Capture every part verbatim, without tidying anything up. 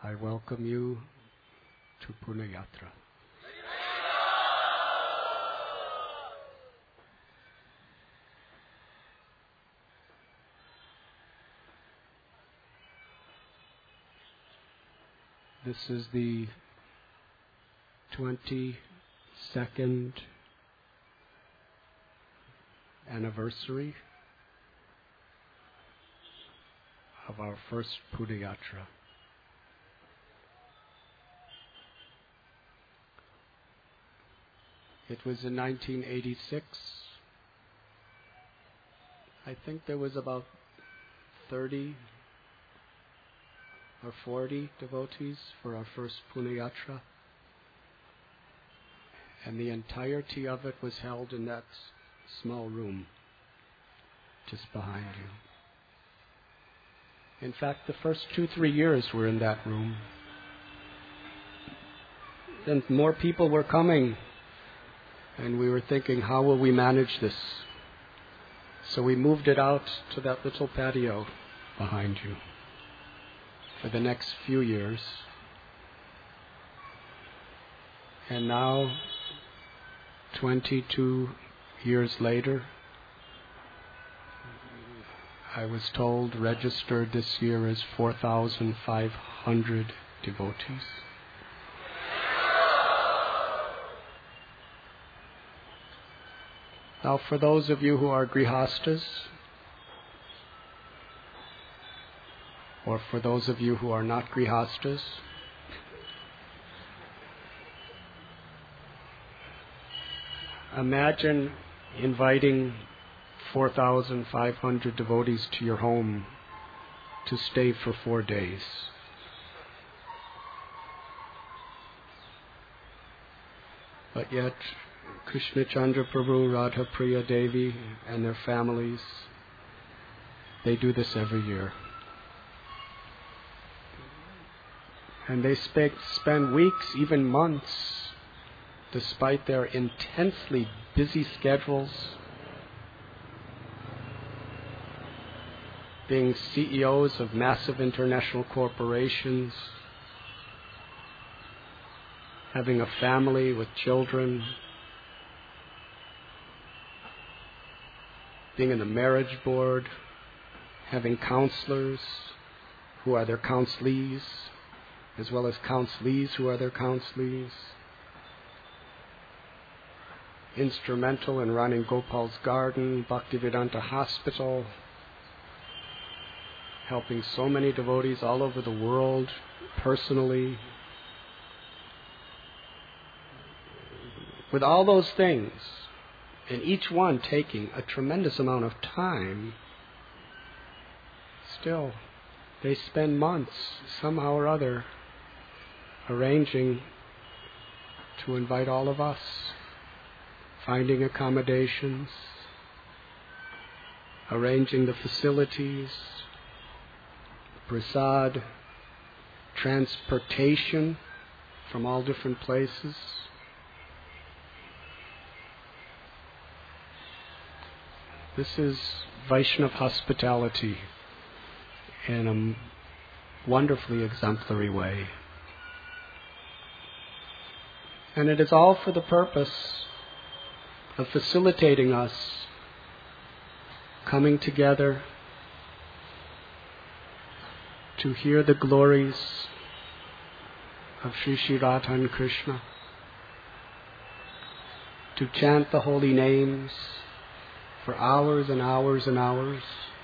I welcome you to Punyayatra. This is the twenty-second anniversary of our first Punyayatra. It was in nineteen eighty-six. I think there was about thirty or forty devotees for our first Punyayatra. And the entirety of it was held in that small room just behind you. In fact, the first two, three years were in that room. Then more people were coming, and we were thinking, how will we manage this? So we moved it out to that little patio behind you for the next few years. And now, twenty-two years later, I was told registered this year is four thousand five hundred devotees. Now, for those of you who are grihastas, or for those of you who are not grihastas, imagine inviting four thousand five hundred devotees to your home to stay for four days. But yet, Krishna Chandra Prabhu, Radha Priya Devi, and their families, they do this every year. And they spe- spend weeks, even months, despite their intensely busy schedules, being C E Os of massive international corporations, having a family with children, being in the marriage board, having counselors who are their counselees, as well as counselees who are their counselees, instrumental in running Gopal's Garden, Bhaktivedanta Hospital, helping so many devotees all over the world personally. With all those things, and each one taking a tremendous amount of time, still, they spend months, somehow or other, arranging to invite all of us, finding accommodations, arranging the facilities, prasad, transportation from all different places. This is Vaishnava hospitality in a wonderfully exemplary way. And it is all for the purpose of facilitating us coming together to hear the glories of Sri Sri Radha and Krishna, to chant the holy names for hours and hours and hours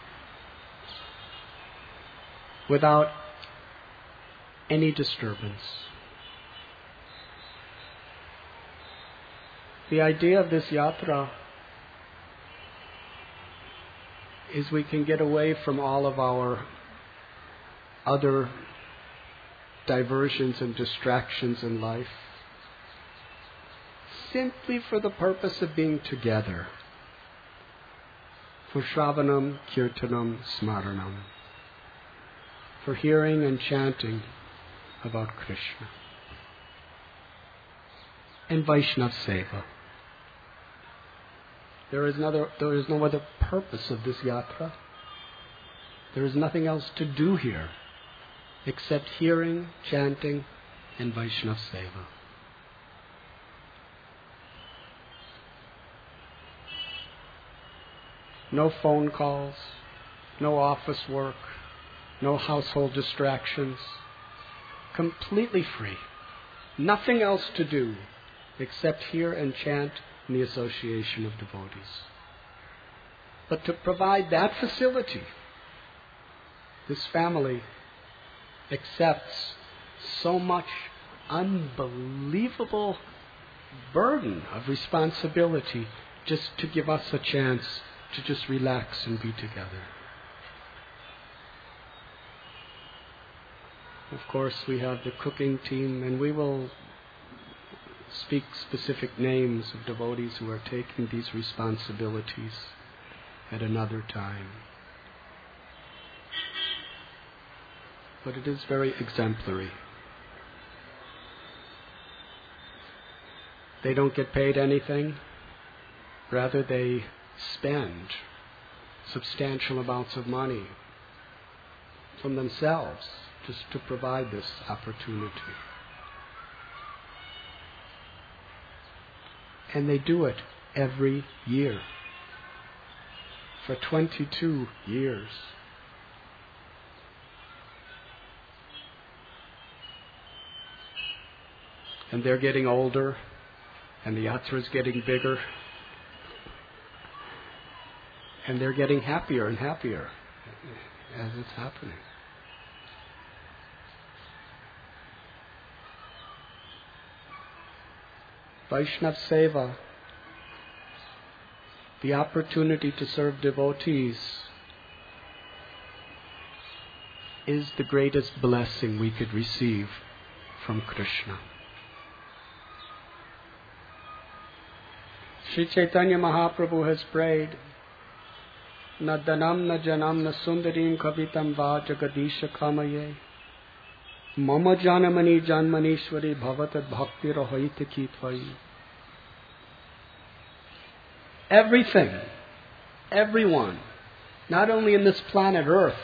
without any disturbance. The idea of this yatra is we can get away from all of our other diversions and distractions in life, simply for the purpose of being together, for Shravanam, Kirtanam, Smaranam, for hearing and chanting about Krishna, and Vaishnava Seva. There is, another, there is no other purpose of this yatra. There is nothing else to do here except hearing, chanting, and Vaishnav Seva. No phone calls, no office work, no household distractions. Completely free. Nothing else to do except hear and chant in the association of devotees. But to provide that facility, this family accepts so much unbelievable burden of responsibility just to give us a chance to just relax and be together. Of course, we have the cooking team, and we will speak specific names of devotees who are taking these responsibilities at another time. But it is very exemplary. They don't get paid anything. Rather, they spend substantial amounts of money from themselves just to provide this opportunity. And they do it every year. For twenty-two years. And they're getting older, and the yatra is getting bigger, and they're getting happier and happier as it's happening. Vaishnav Seva, the opportunity to serve devotees, is the greatest blessing we could receive from Krishna. Sri Chaitanya Mahaprabhu has prayed, Na danam na janam na sundarim kavitam va jagadisha kamaye Mama janamani janmanishwari bhavatad bhakti rahaita kitvayi. Everything, everyone, not only in this planet Earth,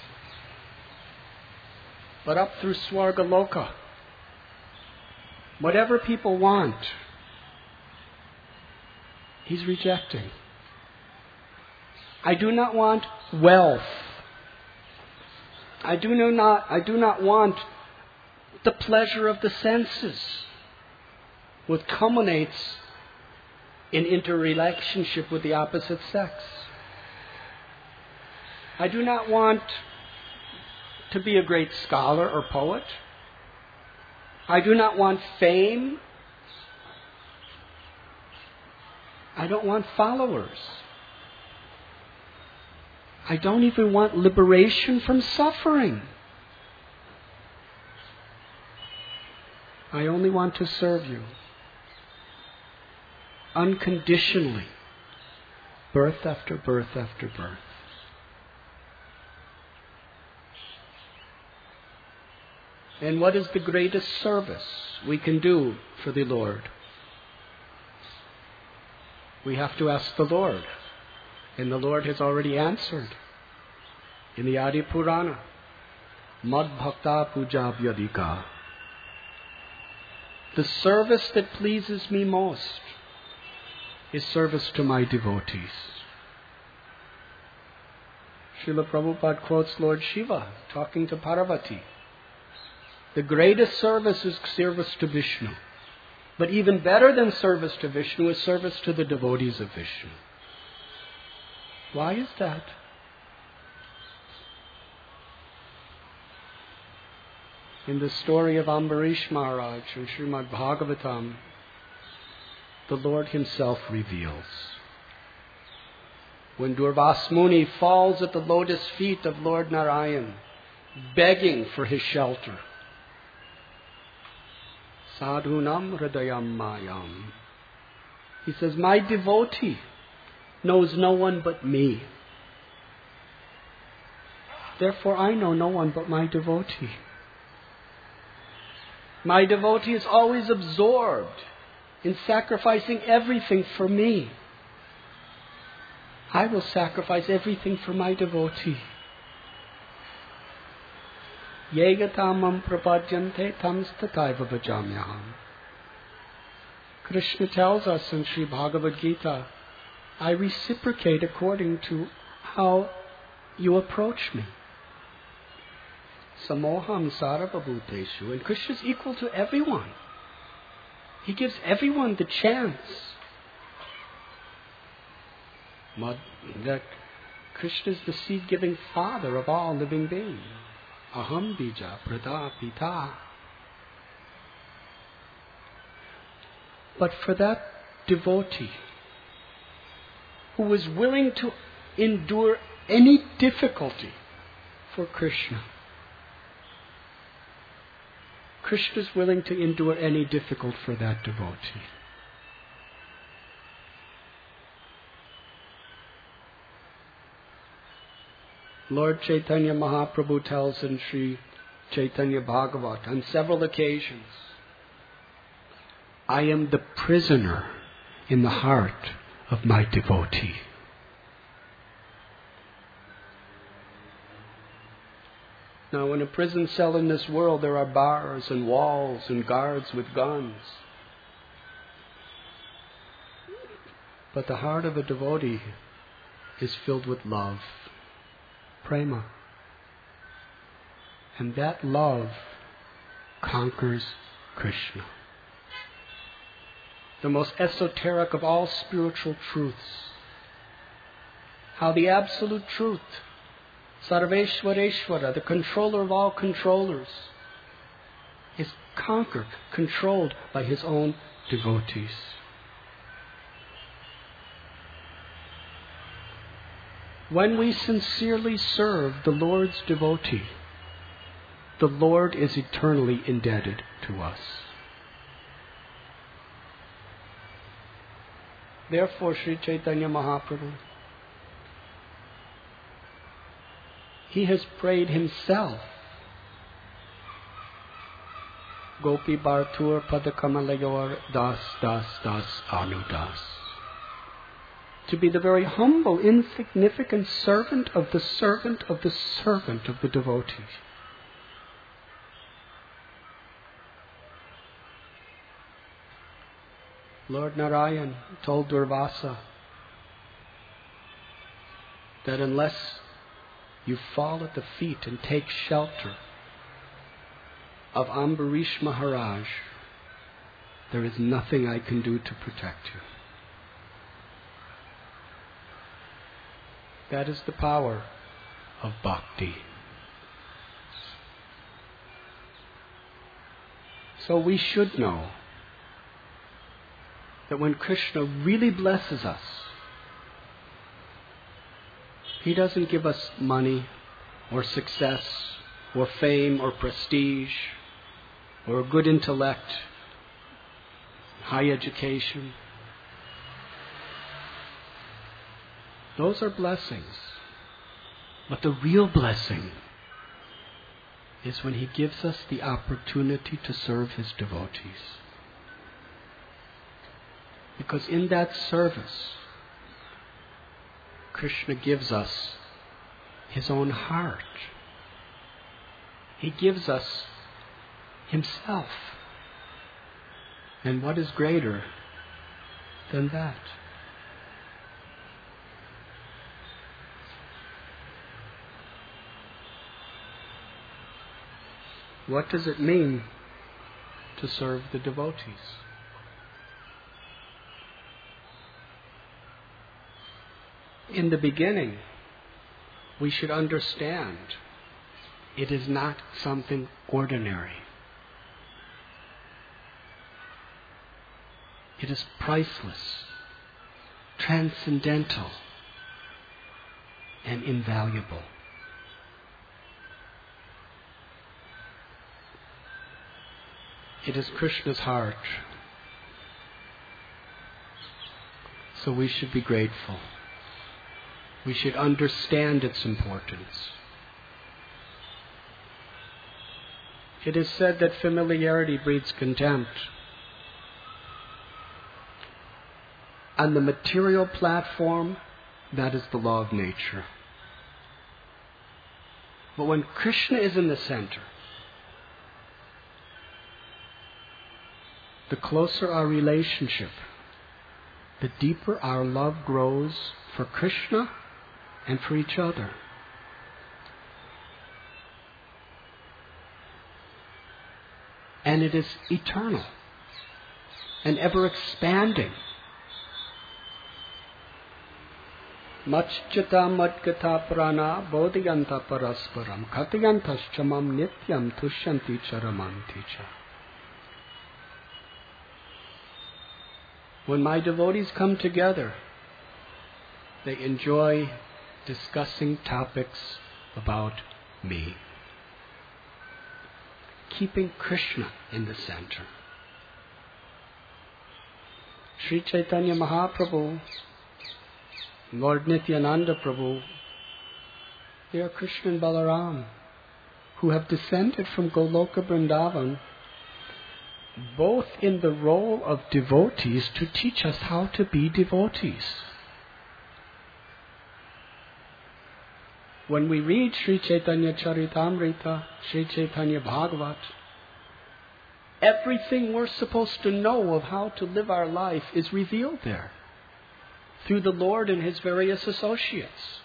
but up through Swargaloka, whatever people want, he's rejecting. I do not want wealth. I do not, I do not want the pleasure of the senses, which culminates in interrelationship with the opposite sex. I do not want to be a great scholar or poet. I do not want fame. I don't want followers. I don't even want liberation from suffering. I only want to serve you unconditionally, birth after birth after birth. And what is the greatest service we can do for the Lord? We have to ask the Lord. And the Lord has already answered in the Adi Purana. Mad bhakta puja vyadika. The service that pleases me most is service to my devotees. Srila Prabhupada quotes Lord Shiva talking to Parvati. The greatest service is service to Vishnu. But even better than service to Vishnu is service to the devotees of Vishnu. Why is that? In the story of Ambarish Maharaj in Srimad Bhagavatam, the Lord Himself reveals. When Durvas Muni falls at the lotus feet of Lord Narayan, begging for his shelter, Sadhunam hridayam mayam. He says, my devotee knows no one but me. Therefore I know no one but my devotee. My devotee is always absorbed in sacrificing everything for me. I will sacrifice everything for my devotee. Yegatamam prapadyante tamstataiva bhajamyaham. Krishna tells us in Sri Bhagavad Gita, I reciprocate according to how you approach me. Samoham sarvabhuteshu. And Krishna is equal to everyone. He gives everyone the chance. That Krishna is the seed-giving father of all living beings. Aham bija prada pita. But for that devotee who is willing to endure any difficulty for Krishna, Krishna is willing to endure any difficulty for that devotee. Lord Chaitanya Mahaprabhu tells in Sri Chaitanya Bhagavat on several occasions, I am the prisoner in the heart of my devotee. Now, in a prison cell in this world, there are bars and walls and guards with guns. But the heart of a devotee is filled with love, prema. And that love conquers Krishna. The most esoteric of all spiritual truths. How the absolute truth, Sarveshwareshwara, the controller of all controllers, is conquered, controlled by his own devotees. When we sincerely serve the Lord's devotee, the Lord is eternally indebted to us. Therefore, Sri Chaitanya Mahaprabhu, he has prayed himself, Gopi Bhartur Padakamalyor Das Das Das Anudas, to be the very humble, insignificant servant of the servant of the servant of the devotee. Lord Narayan told Durvasa that unless you fall at the feet and take shelter of Ambarish Maharaj, there is nothing I can do to protect you. That is the power of bhakti. So we should know that when Krishna really blesses us, He doesn't give us money or success or fame or prestige or a good intellect, high education. Those are blessings. But the real blessing is when He gives us the opportunity to serve His devotees. Because in that service, Krishna gives us His own heart. He gives us Himself. And what is greater than that? What does it mean to serve the devotees? In the beginning, we should understand it is not something ordinary. It is priceless, transcendental, and invaluable. It is Krishna's heart. So we should be grateful. We should understand its importance. It is said that familiarity breeds contempt. On the material platform, that is the law of nature. But when Krishna is in the center, the closer our relationship, the deeper our love grows for Krishna and for each other. And it is eternal and ever expanding. Machchata madgata prana bodhiyanta parasparam katayantas chamam nityam tushyanti charamanti cha. When my devotees come together, they enjoy discussing topics about me, keeping Krishna in the center. Sri Chaitanya Mahaprabhu, Lord Nityananda Prabhu, they are Krishna and Balaram, who have descended from Goloka Vrindavan, both in the role of devotees to teach us how to be devotees. When we read Sri Chaitanya Charitamrita, Sri Chaitanya Bhagavat, everything we're supposed to know of how to live our life is revealed there through the Lord and His various associates.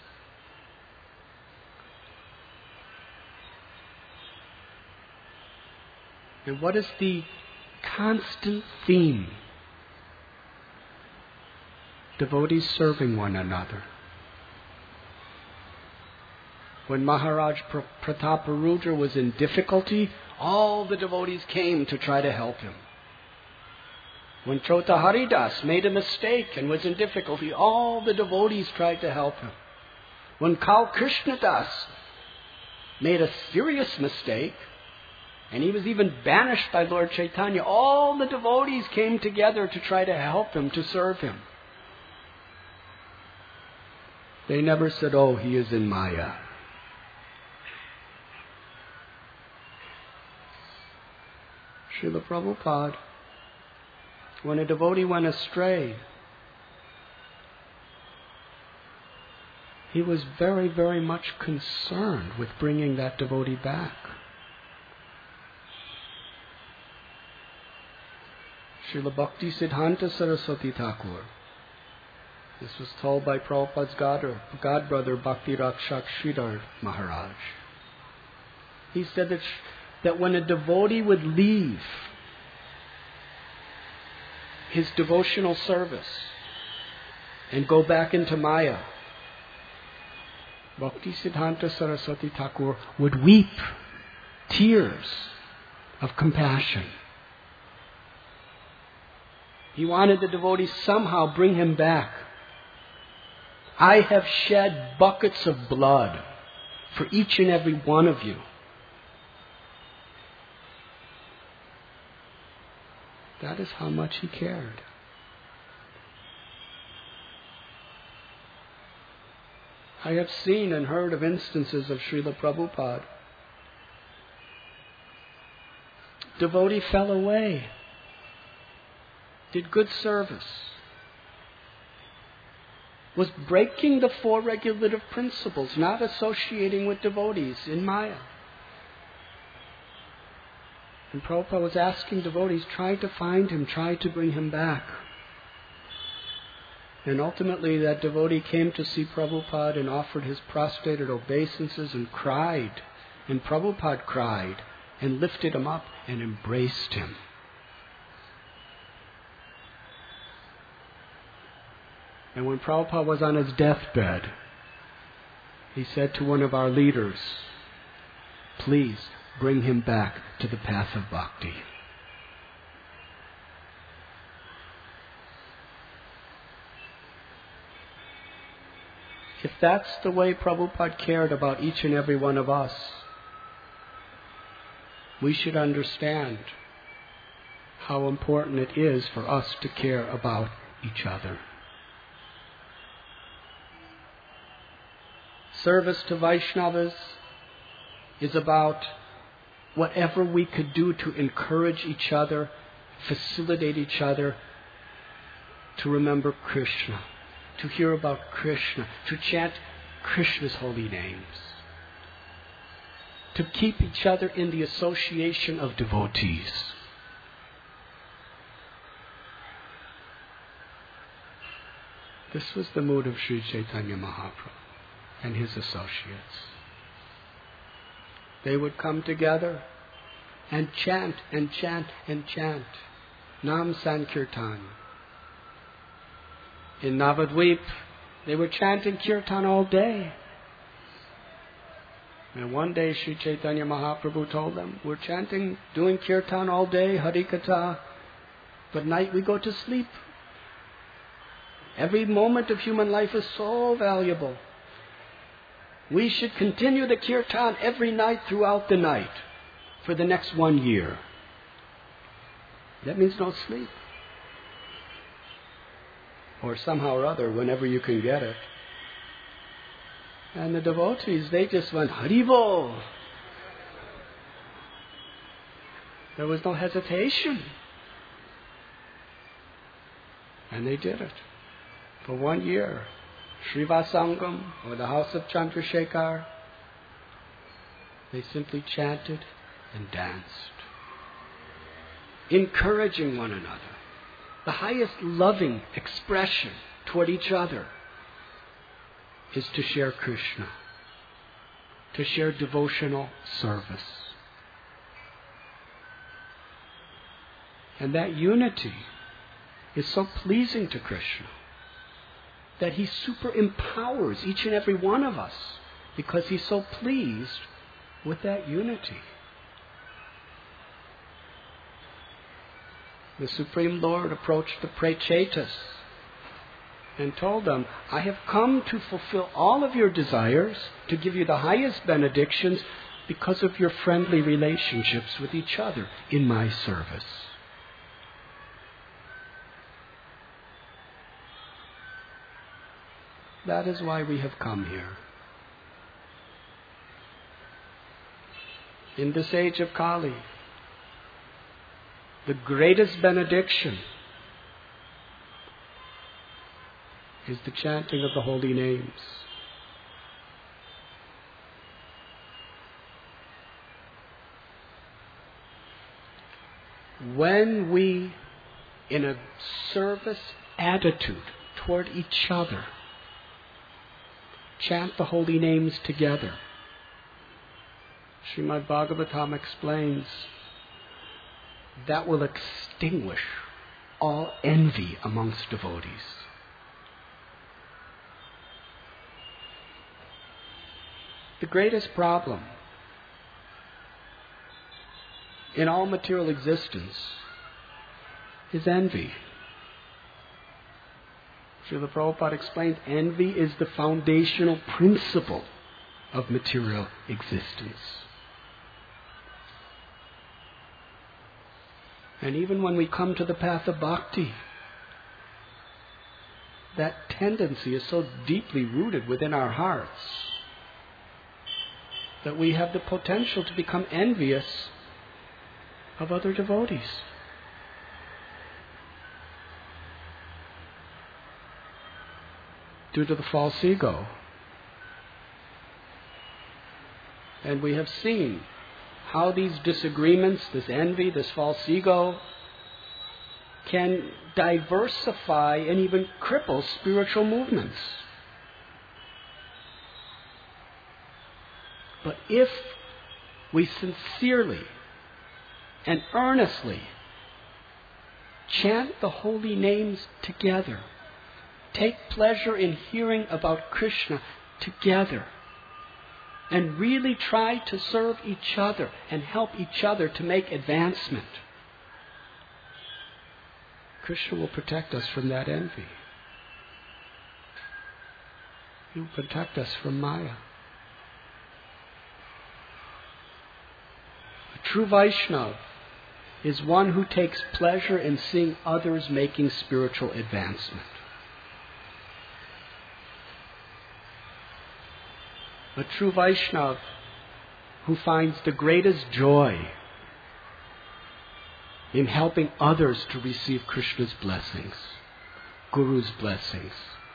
And what is the constant theme? Devotees serving one another. When Maharaj Prataparudra was in difficulty, all the devotees came to try to help him. When Chota Haridas made a mistake and was in difficulty, all the devotees tried to help him. When Kal Krishnadas made a serious mistake, and he was even banished by Lord Chaitanya, all the devotees came together to try to help him, to serve him. They never said, "Oh, he is in Maya." Srila Prabhupada, when a devotee went astray, he was very, very much concerned with bringing that devotee back. Srila Bhakti Siddhanta Saraswati Thakur, this was told by Prabhupada's god, god brother Bhakti Rakshak Sridhar Maharaj. He said that that when a devotee would leave his devotional service and go back into Maya, Bhakti Siddhanta Saraswati Thakur would weep tears of compassion. He wanted the devotee somehow bring him back. I have shed buckets of blood for each and every one of you. That is how much he cared. I have seen and heard of instances of Srila Prabhupada. Devotee fell away, did good service, was breaking the four regulative principles, not associating with devotees in Maya. And Prabhupada was asking devotees, try to find him, try to bring him back. And ultimately that devotee came to see Prabhupada and offered his prostrated obeisances and cried. And Prabhupada cried and lifted him up and embraced him. And when Prabhupada was on his deathbed, he said to one of our leaders, "Please bring him back to the path of bhakti." If that's the way Prabhupada cared about each and every one of us, we should understand how important it is for us to care about each other. Service to Vaishnavas is about whatever we could do to encourage each other, facilitate each other to remember Krishna, to hear about Krishna, to chant Krishna's holy names, to keep each other in the association of devotees. This was the mood of Sri Chaitanya Mahaprabhu and his associates. They would come together and chant and chant and chant Nam Sankirtan. In Navadvip, they were chanting Kirtan all day. And one day Sri Chaitanya Mahaprabhu told them, we're chanting, doing Kirtan all day, Harikatha, but night we go to sleep. Every moment of human life is so valuable. We should continue the Kirtan every night throughout the night for the next one year. That means no sleep. Or somehow or other, whenever you can get it. And the devotees, they just went, Haribol. There was no hesitation. And they did it. For one year. Srivasangam, or the house of Chandrasekhar, they simply chanted and danced, encouraging one another. The highest loving expression toward each other is to share Krishna, to share devotional service. And that unity is so pleasing to Krishna that He super empowers each and every one of us because He's so pleased with that unity. The Supreme Lord approached the Prechetas and told them, I have come to fulfill all of your desires, to give you the highest benedictions because of your friendly relationships with each other in my service. That is why we have come here. In this age of Kali, the greatest benediction is the chanting of the holy names. When we, in a service attitude toward each other, chant the holy names together, Srimad Bhagavatam explains that will extinguish all envy amongst devotees. The greatest problem in all material existence is envy. Srila Prabhupada explains envy is the foundational principle of material existence. And even when we come to the path of bhakti, that tendency is so deeply rooted within our hearts that we have the potential to become envious of other devotees. Due to the false ego. And we have seen how these disagreements, this envy, this false ego, can diversify and even cripple spiritual movements. But if we sincerely and earnestly chant the holy names together, take pleasure in hearing about Krishna together, and really try to serve each other and help each other to make advancement, Krishna will protect us from that envy. He will protect us from Maya. A true Vaishnava is one who takes pleasure in seeing others making spiritual advancement. A true Vaishnava who finds the greatest joy in helping others to receive Krishna's blessings, Guru's blessings.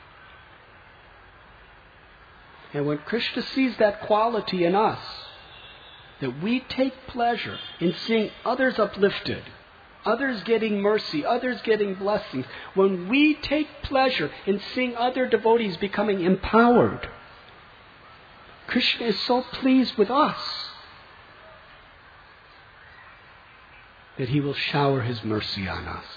And when Krishna sees that quality in us, that we take pleasure in seeing others uplifted, others getting mercy, others getting blessings, when we take pleasure in seeing other devotees becoming empowered, Krishna is so pleased with us that He will shower His mercy on us.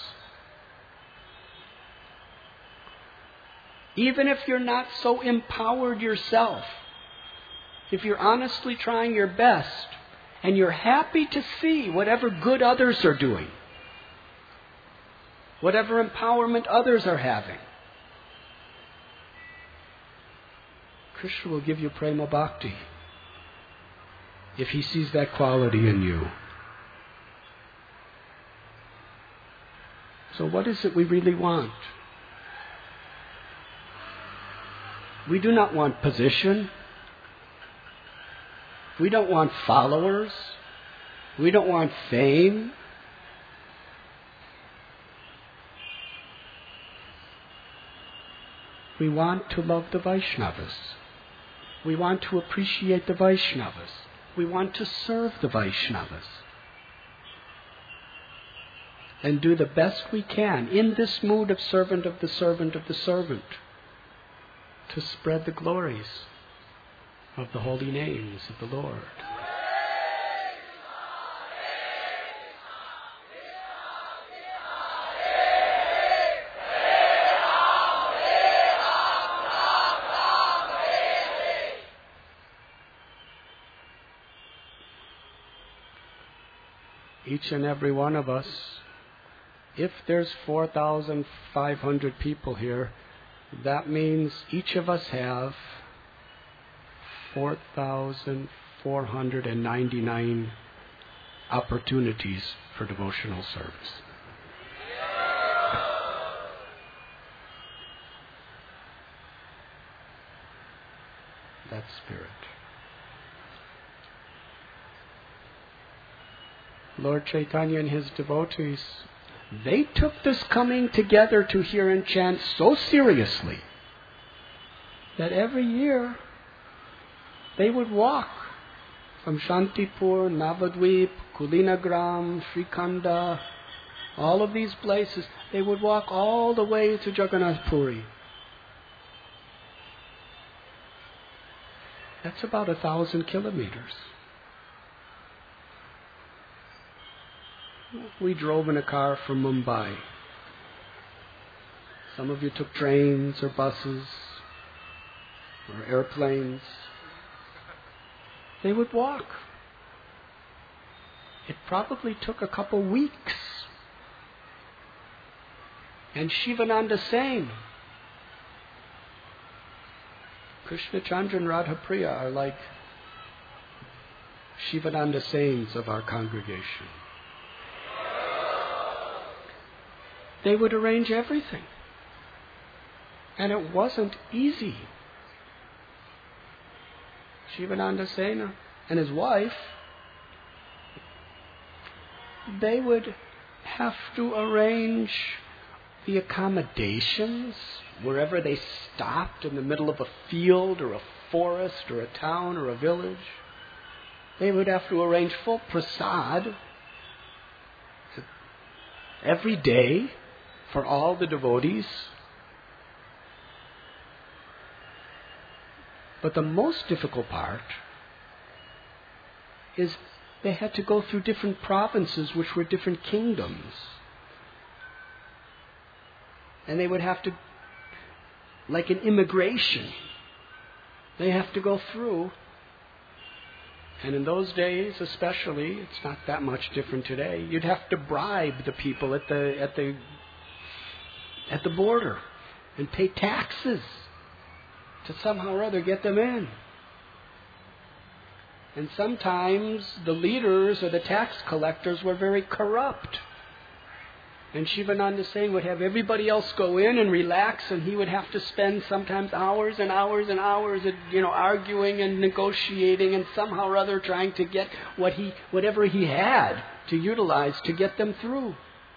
Even if you're not so empowered yourself, if you're honestly trying your best and you're happy to see whatever good others are doing, whatever empowerment others are having, Krishna will give you prema bhakti if He sees that quality in you. So what is it we really want? We do not want position. We don't want followers. We don't want fame. We want to love the Vaishnavas. We want to appreciate the Vaishnavas. We want to serve the Vaishnavas. And do the best we can in this mood of servant of the servant of the servant to spread the glories of the holy names of the Lord. Each and every one of us, if there's four thousand five hundred people here, that means each of us have four thousand four hundred ninety-nine opportunities for devotional service. That's spirit. Lord Chaitanya and His devotees, they took this coming together to hear and chant so seriously that every year they would walk from Shantipur, Navadvip, Kulinagram, Srikhanda, all of these places. They would walk all the way to Jagannath Puri. That's about a thousand kilometers. We drove in a car from Mumbai. Some of you took trains or buses or airplanes. They would walk. It probably took a couple weeks. And Shivananda Sen, Krishna Chandra and Radha Priya are like Shivananda Sens of our congregation. They would arrange everything. And it wasn't easy. Shivananda Sena and his wife, they would have to arrange the accommodations wherever they stopped in the middle of a field or a forest or a town or a village. They would have to arrange full prasad every day for all the devotees. But the most difficult part is they had to go through different provinces which were different kingdoms. And they would have to, like an immigration, they have to go through. And in those days especially, it's not that much different today, you'd have to bribe the people at the at the at the border and pay taxes to somehow or other get them in. And sometimes the leaders or the tax collectors were very corrupt. And Shivananda Sen would have everybody else go in and relax, and he would have to spend sometimes hours and hours and hours, at, you know, arguing and negotiating and somehow or other trying to get what he, whatever he had to utilize to get them through.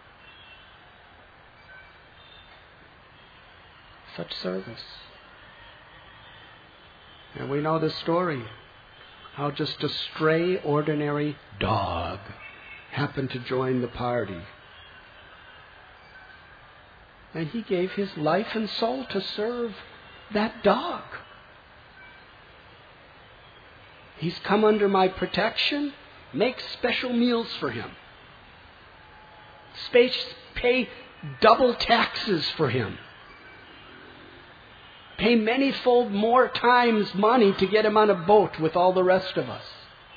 Such service. And we know the story, how just a stray, ordinary dog happened to join the party. And he gave his life and soul to serve that dog. He's come under my protection. Make special meals for him. Space, pay double taxes for him. Pay many-fold more times money to get him on a boat with all the rest of us.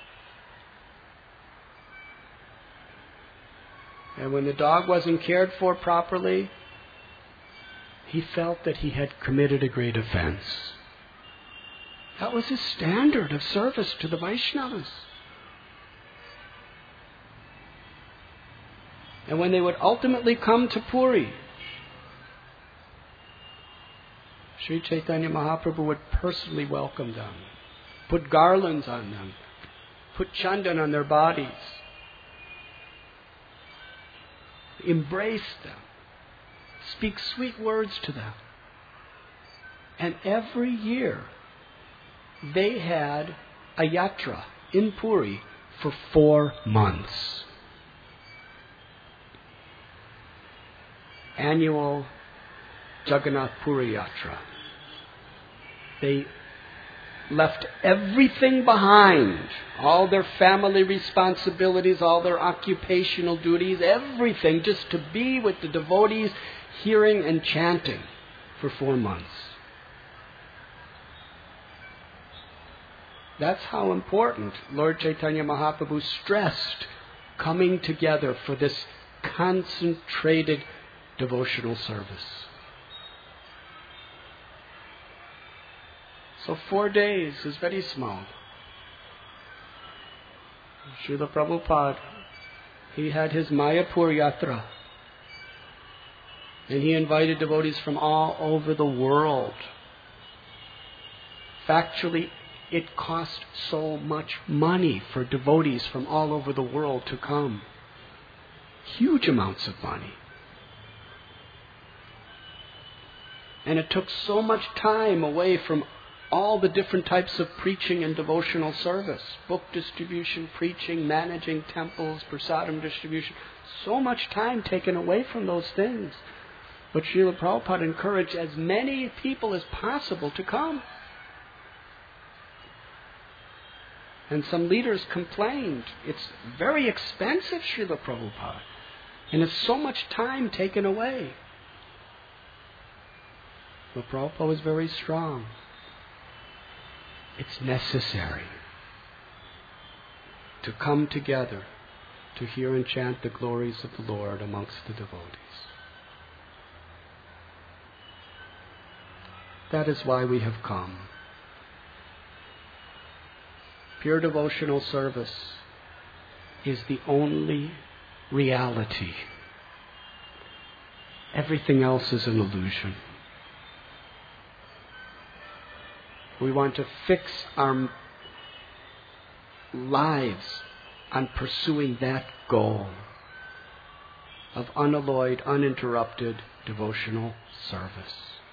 And when the dog wasn't cared for properly, he felt that he had committed a great offense. That was his standard of service to the Vaishnavas. And when they would ultimately come to Puri, Sri Chaitanya Mahaprabhu would personally welcome them, put garlands on them, put chandan on their bodies, embrace them, speak sweet words to them. And every year they had a yatra in Puri for four months. Annual Jagannath Puri Yatra. They left everything behind, all their family responsibilities, all their occupational duties, everything, just to be with the devotees, hearing and chanting for four months. That's how important Lord Chaitanya Mahaprabhu stressed coming together for this concentrated devotional service. So four days is very small. Srila Prabhupada, he had his Mayapur Yatra. And he invited devotees from all over the world. Factually, it cost so much money for devotees from all over the world to come. Huge amounts of money. And it took so much time away from all the different types of preaching and devotional service. Book distribution, preaching, managing temples, prasadam distribution. So much time taken away from those things. But Srila Prabhupada encouraged as many people as possible to come. And some leaders complained, it's very expensive, Srila Prabhupada. And it's so much time taken away. But Prabhupada was very strong. It's necessary to come together to hear and chant the glories of the Lord amongst the devotees. That is why we have come. Pure devotional service is the only reality. Everything else is an illusion. We want to fix our lives on pursuing that goal of unalloyed, uninterrupted devotional service.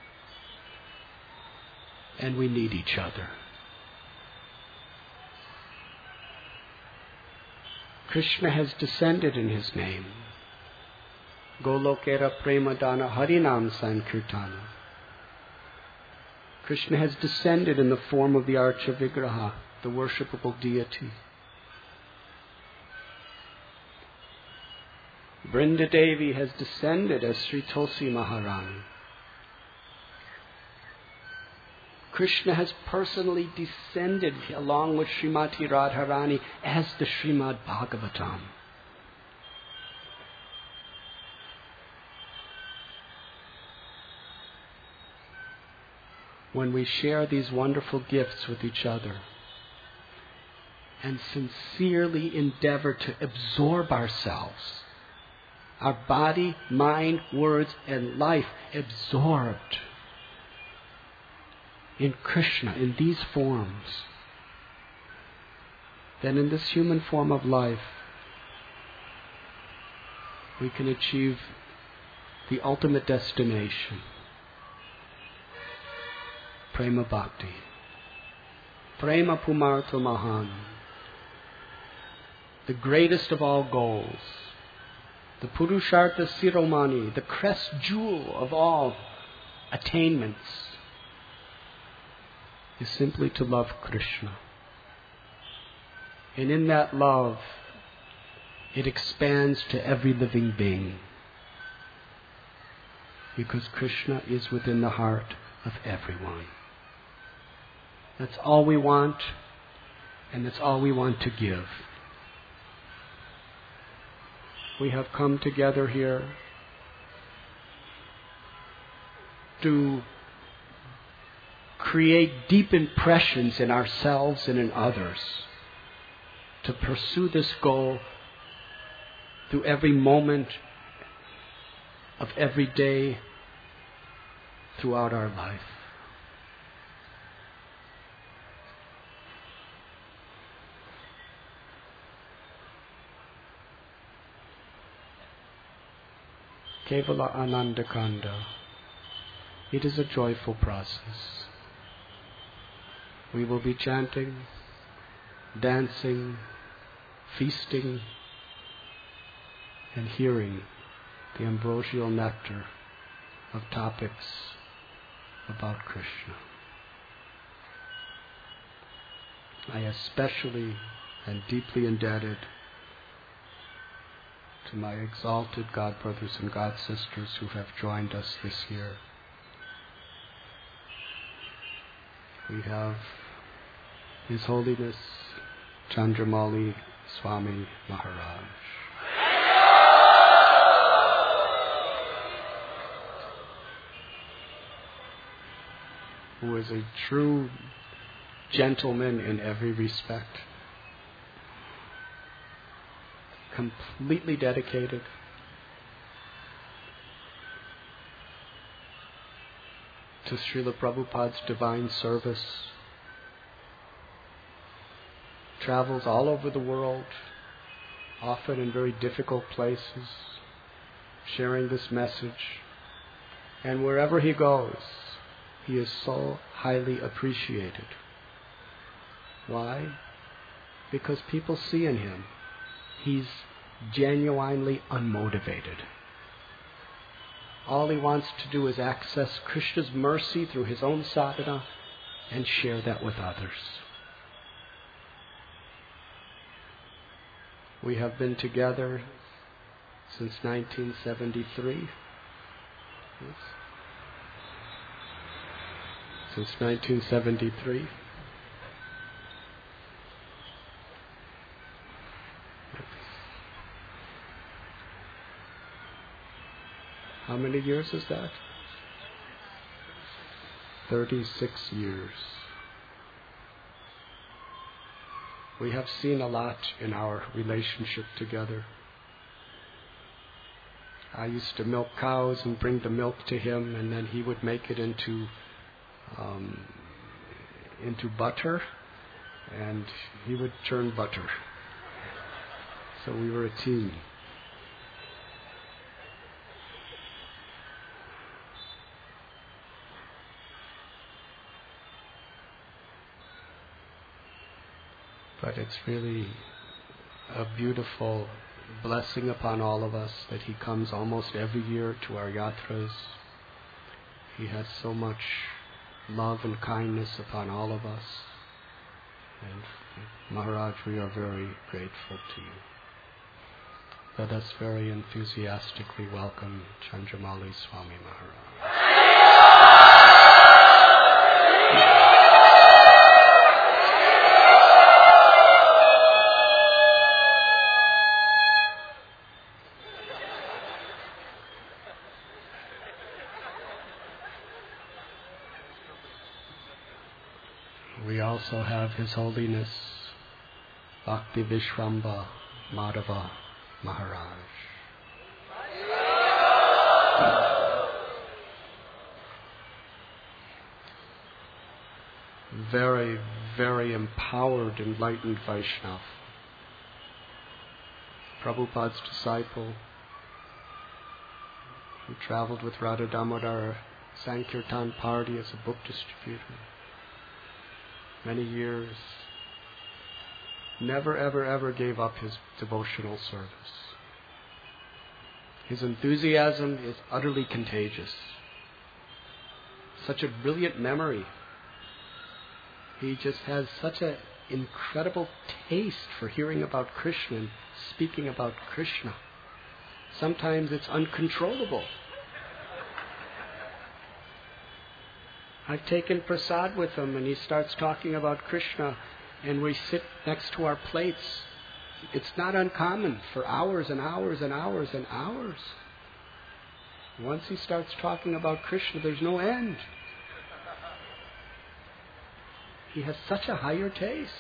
And we need each other. Krishna has descended in his name. Golokera Premadana Harinam Sankirtana. Krishna has descended in the form of the Archa Vigraha, the worshipable deity. Vrinda Devi has descended as Sri Tulsi Maharani. Krishna has personally descended along with Srimati Radharani as the Srimad Bhagavatam. When we share these wonderful gifts with each other and sincerely endeavor to absorb ourselves, our body, mind, words, and life absorbed in Krishna, in these forms, then in this human form of life, we can achieve the ultimate destination, Prema Bhakti. Prema Pumartha Mahan. The greatest of all goals. the Purushartha Siromani, the crest jewel of all attainments, is simply to love Krishna. And in that love, it expands to every living being. Because Krishna is within the heart of everyone. That's all we want, and that's all we want to give. We have come together here to create deep impressions in ourselves and in others, to pursue this goal through every moment of every day throughout our life. Kevala Anandakanda. It is a joyful process. We will be chanting, dancing, feasting, and hearing the ambrosial nectar of topics about Krishna. I especially am deeply indebted to my exalted God brothers and God sisters who have joined us this year. We have His Holiness Chandramauli Swami Maharaj, who is a true gentleman in every respect, completely dedicated to Srila Prabhupada's divine service, travels all over the world, often in very difficult places, sharing this message, and wherever he goes, he is so highly appreciated. Why? Because people see in him he's genuinely unmotivated. All he wants to do is access Krishna's mercy through his own sadhana and share that with others. We have been together since nineteen seventy-three. Yes. Since nineteen seventy-three. How many years is that? thirty-six years. We have seen a lot in our relationship together. I used to milk cows and bring the milk to him, and then he would make it into um, into butter, and he would churn butter. So we were a team. But it's really a beautiful blessing upon all of us that he comes almost every year to our yatras. He has so much love and kindness upon all of us. And Maharaj, we are very grateful to you. Let us very enthusiastically welcome Chandramauli Swami Maharaj. We also have His Holiness Bhakti Vishwamba Madhava Maharaj. Very, very empowered, enlightened Vaishnava. Prabhupada's disciple, who traveled with Radha Damodar Sankirtan party as a book distributor. Many years, never ever ever gave up his devotional service. His enthusiasm is utterly contagious. Such a brilliant memory. He just has such an incredible taste for hearing about Krishna and speaking about Krishna. Sometimes it's uncontrollable. I've taken prasad with him and he starts talking about Krishna and we sit next to our plates. It's not uncommon for hours and hours and hours and hours. Once he starts talking about Krishna, there's no end. He has such a higher taste.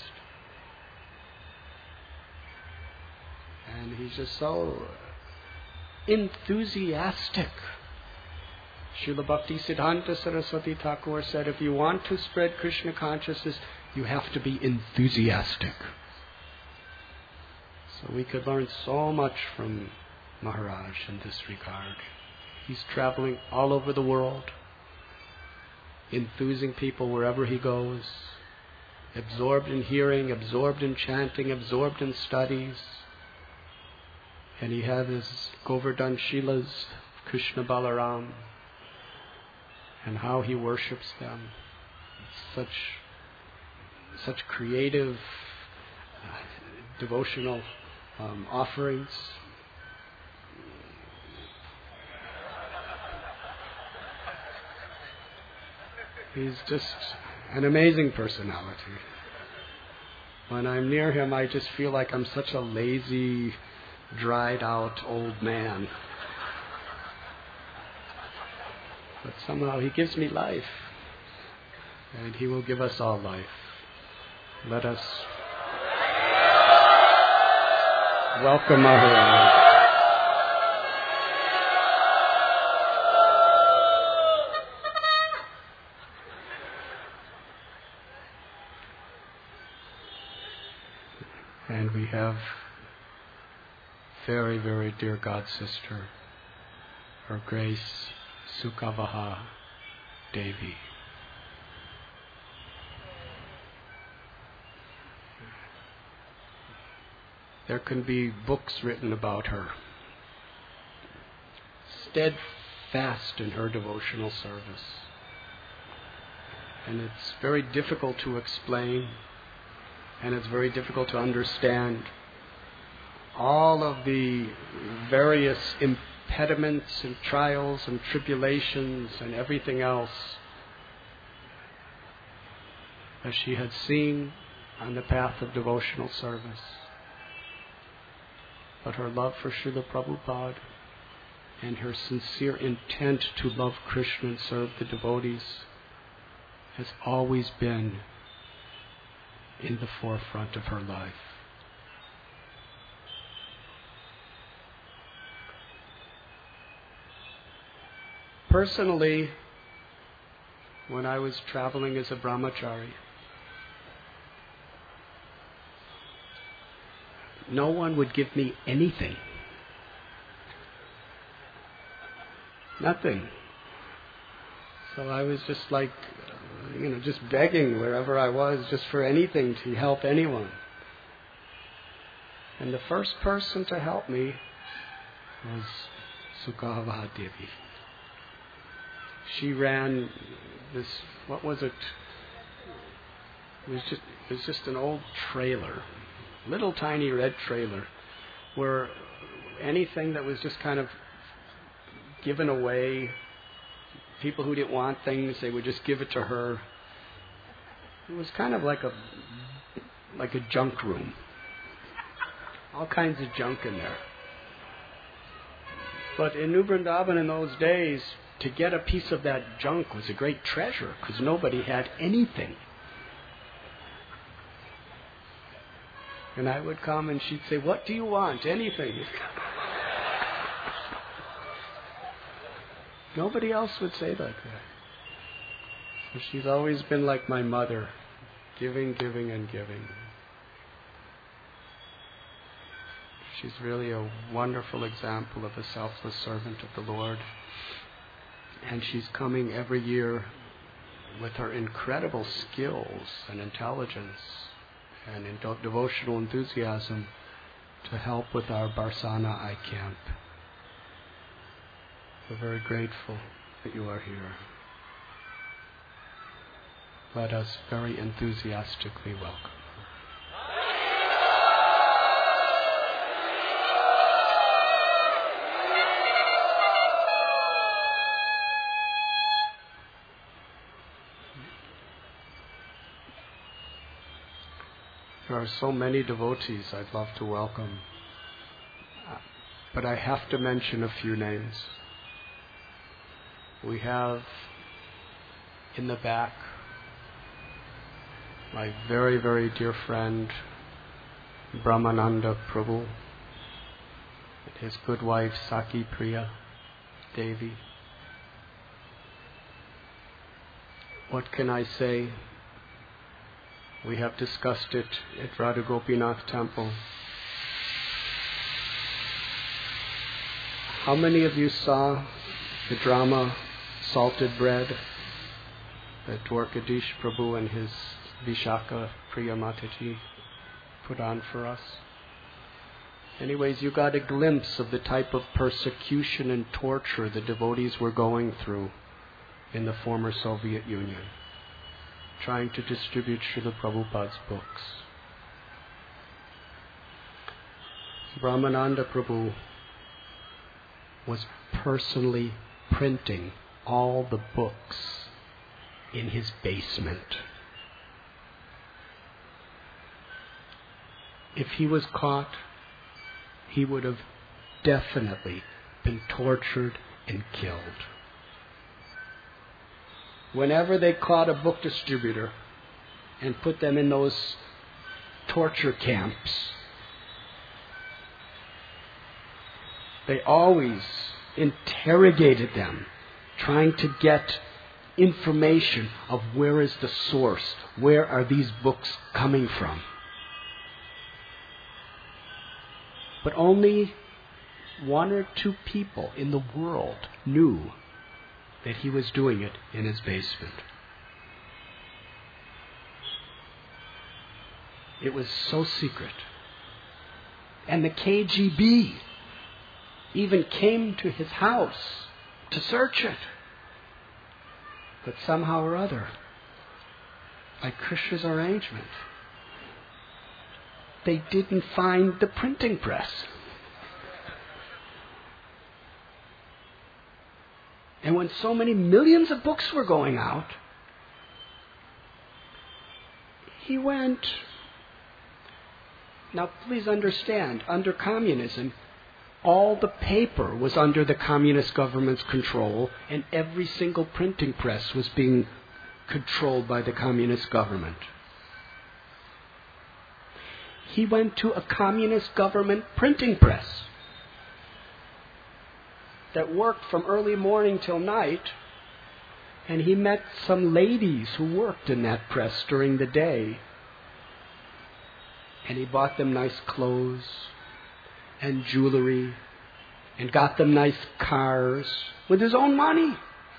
And he's just so enthusiastic. Srila Bhakti Siddhanta Saraswati Thakur said, if you want to spread Krishna consciousness, you have to be enthusiastic. So we could learn so much from Maharaj in this regard. He's traveling all over the world, enthusing people wherever he goes, absorbed in hearing, absorbed in chanting, absorbed in studies. And he had his Govardhan Shilas, Krishna Balaram, and how he worships them. Such, such creative, uh, devotional um, offerings. He's just an amazing personality. When I'm near him, I just feel like I'm such a lazy, dried out old man. But somehow he gives me life. And he will give us all life. Let us welcome Maharaj. And we have very, very dear God sister, Her Grace Sukavaha Devi. There can be books written about her. Steadfast in her devotional service. And it's very difficult to explain, and it's very difficult to understand all of the various impediments and trials and tribulations and everything else that she had seen on the path of devotional service. But her love for Srila Prabhupada and her sincere intent to love Krishna and serve the devotees has always been in the forefront of her life. Personally, when I was traveling as a brahmachari, no one would give me anything. Nothing. So I was just like, you know, just begging wherever I was, just for anything to help anyone. And the first person to help me was Sukavaha Devi. She ran this, what was it? It was just, it was just an old trailer, little tiny red trailer, where anything that was just kind of given away, people who didn't want things, they would just give it to her. It was kind of like a like a junk room. All kinds of junk in there. But in New Vrindavan in those days, to get a piece of that junk was a great treasure, because nobody had anything. And I would come and she'd say, "What do you want? Anything." Nobody else would say like that. So she's always been like my mother, giving, giving, and giving. She's really a wonderful example of a selfless servant of the Lord. And she's coming every year with her incredible skills and intelligence and in devotional enthusiasm to help with our Barsana I Camp. We're very grateful that you are here. Let us very enthusiastically welcome. There are so many devotees I'd love to welcome, but I have to mention a few names. We have in the back my very, very dear friend Brahmananda Prabhu and his good wife Saki Priya Devi. What can I say? We have discussed it at Radha Gopinath Temple. How many of you saw the drama Salted Bread that Dwarkadish Prabhu and his Vishaka Priya Mataji put on for us? Anyways, you got a glimpse of the type of persecution and torture the devotees were going through in the former Soviet Union, trying to distribute Srila Prabhupada's books. Brahmananda Prabhu was personally printing all the books in his basement. If he was caught, he would have definitely been tortured and killed. Whenever they caught a book distributor and put them in those torture camps, they always interrogated them, trying to get information of where is the source, where are these books coming from. But only one or two people in the world knew that he was doing it in his basement. It was so secret. And the K G B even came to his house to search it. But somehow or other, by Krishna's arrangement, they didn't find the printing press. And when so many millions of books were going out, he went. Now please understand, under communism, all the paper was under the communist government's control, and every single printing press was being controlled by the communist government. He went to a communist government printing press that worked from early morning till night, and he met some ladies who worked in that press during the day. And he bought them nice clothes and jewelry and got them nice cars with his own money.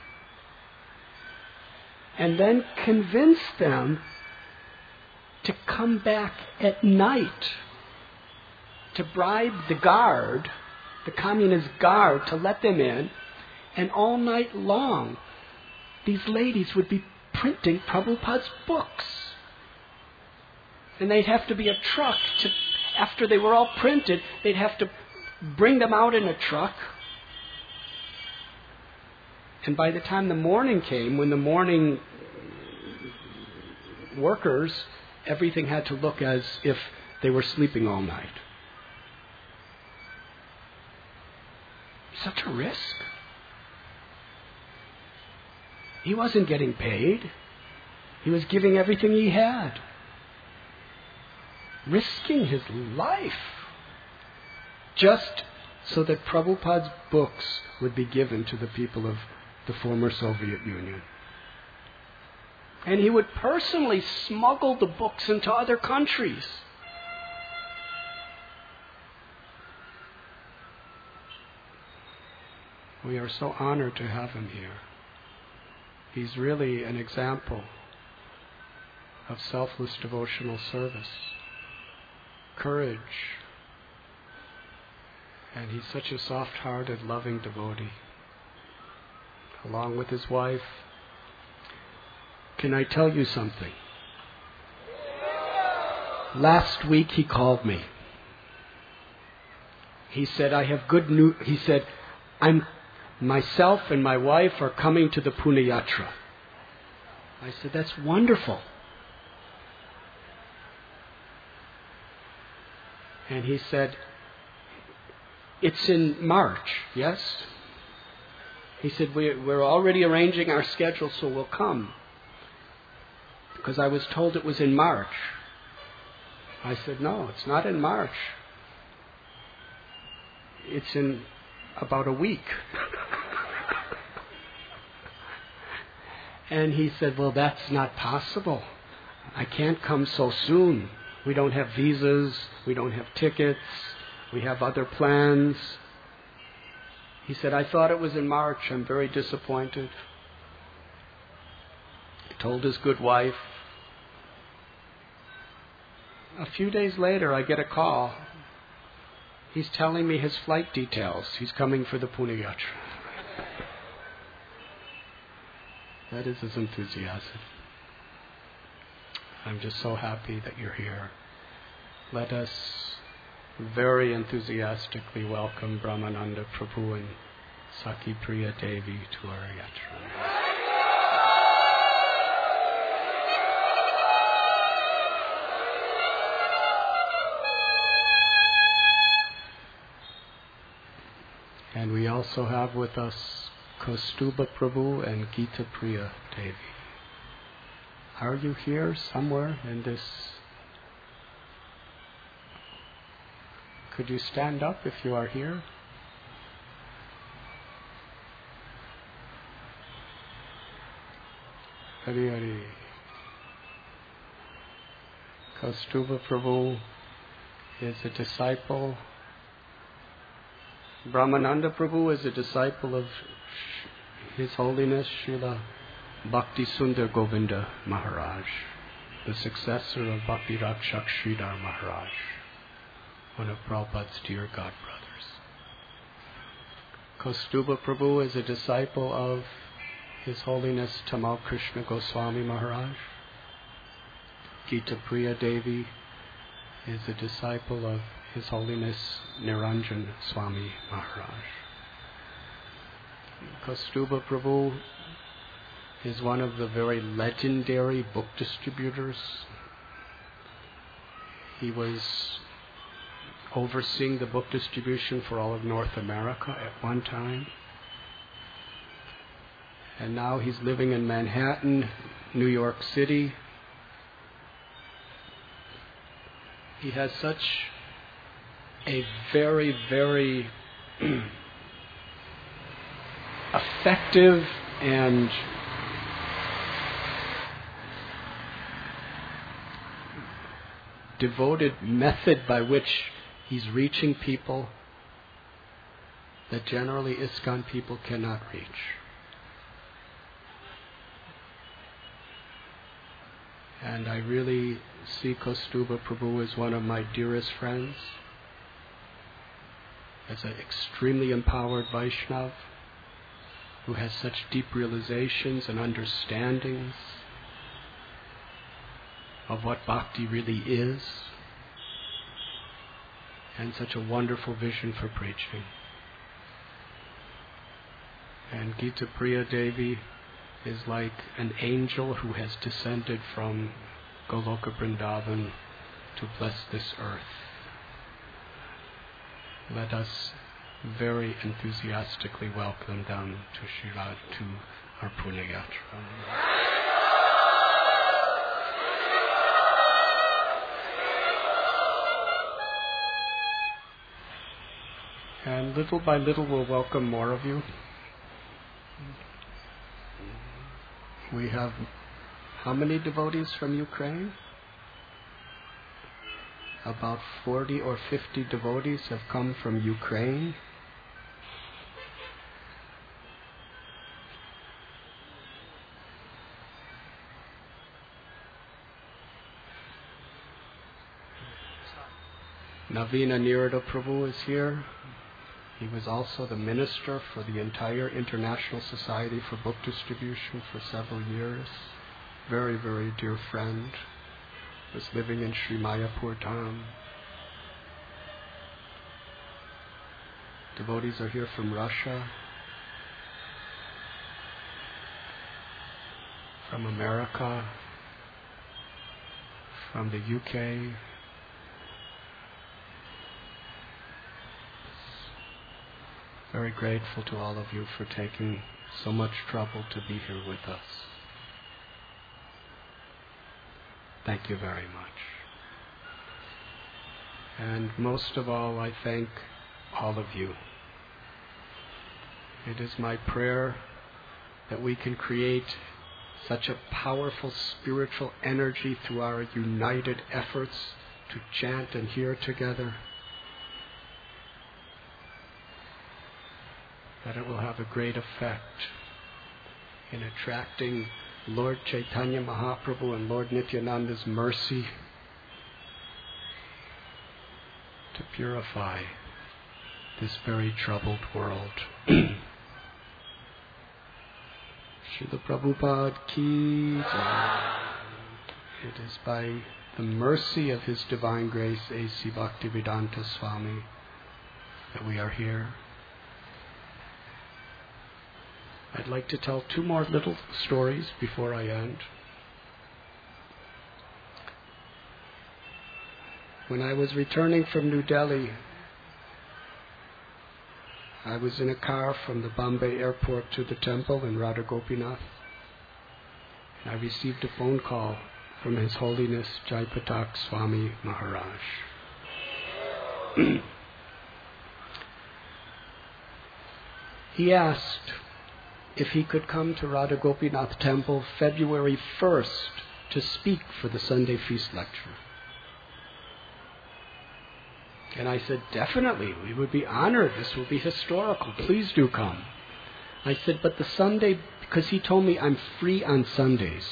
And then convinced them to come back at night to bribe the guard, the communist guard, to let them in. And all night long, these ladies would be printing Prabhupada's books. And they'd have to be a truck to, after they were all printed, they'd have to bring them out in a truck. And by the time the morning came, when the morning workers, everything had to look as if they were sleeping all night. Such a risk. He wasn't getting paid. He was giving everything he had, risking his life, just so that Prabhupada's books would be given to the people of the former Soviet Union. And he would personally smuggle the books into other countries. We are so honored to have him here. He's really an example of selfless devotional service, courage, and he's such a soft-hearted, loving devotee. along with his wife. Can I tell you something? Last week he called me. He said, I have good news. He said, I'm, myself and my wife are coming to the Pune Yatra. I said, that's wonderful. And he said, it's in March, yes? He said, we're, we're already arranging our schedule, so we'll come. Because I was told it was in March. I said, no, it's not in March. It's in about a week. And he said, well, that's not possible. I can't come so soon. We don't have visas. We don't have tickets. We have other plans. He said, I thought it was in March. I'm very disappointed. He told his good wife. A few days later, I get a call. He's telling me his flight details. He's coming for the Pune Yatra. That is his enthusiasm. I'm just so happy that you're here. Let us very enthusiastically welcome Brahmananda Prabhu and Sakhi Priya Devi to our yatra. And we also have with us Kaustubha Prabhu and Gita Priya Devi. Are you here somewhere in this? Could you stand up if you are here? Hari Hari. Kaustubha Prabhu is a disciple. Brahmananda Prabhu is a disciple of His Holiness Srila Bhakti Sundar Govinda Maharaj, the successor of Bhakti Rakshak Sridhar Maharaj, one of Prabhupada's dear God brothers. Kaustubha Prabhu is a disciple of His Holiness Tamal Krishna Goswami Maharaj. Gita Priya Devi is a disciple of His Holiness Niranjan Swami Maharaj. Kaustubha Prabhu is one of the very legendary book distributors. He was overseeing the book distribution for all of North America at one time. And now he's living in Manhattan, New York City. He has such a very, very effective and devoted method by which he's reaching people that generally ISKCON people cannot reach. And I really see Kaustubha Prabhu as one of my dearest friends, as an extremely empowered Vaishnav who has such deep realizations and understandings of what bhakti really is, and such a wonderful vision for preaching. And Gita Priya Devi is like an angel who has descended from Goloka Vrindavan to bless this earth. Let us very enthusiastically welcome them to Shirad, to our Pune Yatra. And little by little we'll welcome more of you. We have how many devotees from Ukraine? About forty or fifty devotees have come from Ukraine. Navina Nirada Prabhu is here. He was also the minister for the entire International Society for Book Distribution for several years. Very, very dear friend. Was living in Sri Mayapur Dham. Devotees are here from Russia, from America, from the U K. Very grateful to all of you for taking so much trouble to be here with us. Thank you very much. And most of all, I thank all of you. It is my prayer that we can create such a powerful spiritual energy through our united efforts to chant and hear together, that it will have a great effect in attracting Lord Chaitanya Mahaprabhu and Lord Nityananda's mercy to purify this very troubled world. Srila Prabhupada ki jai. It is by the mercy of His Divine Grace, A C Bhaktivedanta Swami, that we are here. I'd like to tell two more little stories before I end. When I was returning from New Delhi, I was in a car from the Bombay airport to the temple in Radha Gopinath. And I received a phone call from His Holiness Jaipatak Swami Maharaj. He asked if he could come to Radha Gopinath Temple February first to speak for the Sunday Feast Lecture. And I said, definitely, we would be honored. This will be historical. Please do come. I said, but the Sunday, because he told me I'm free on Sundays.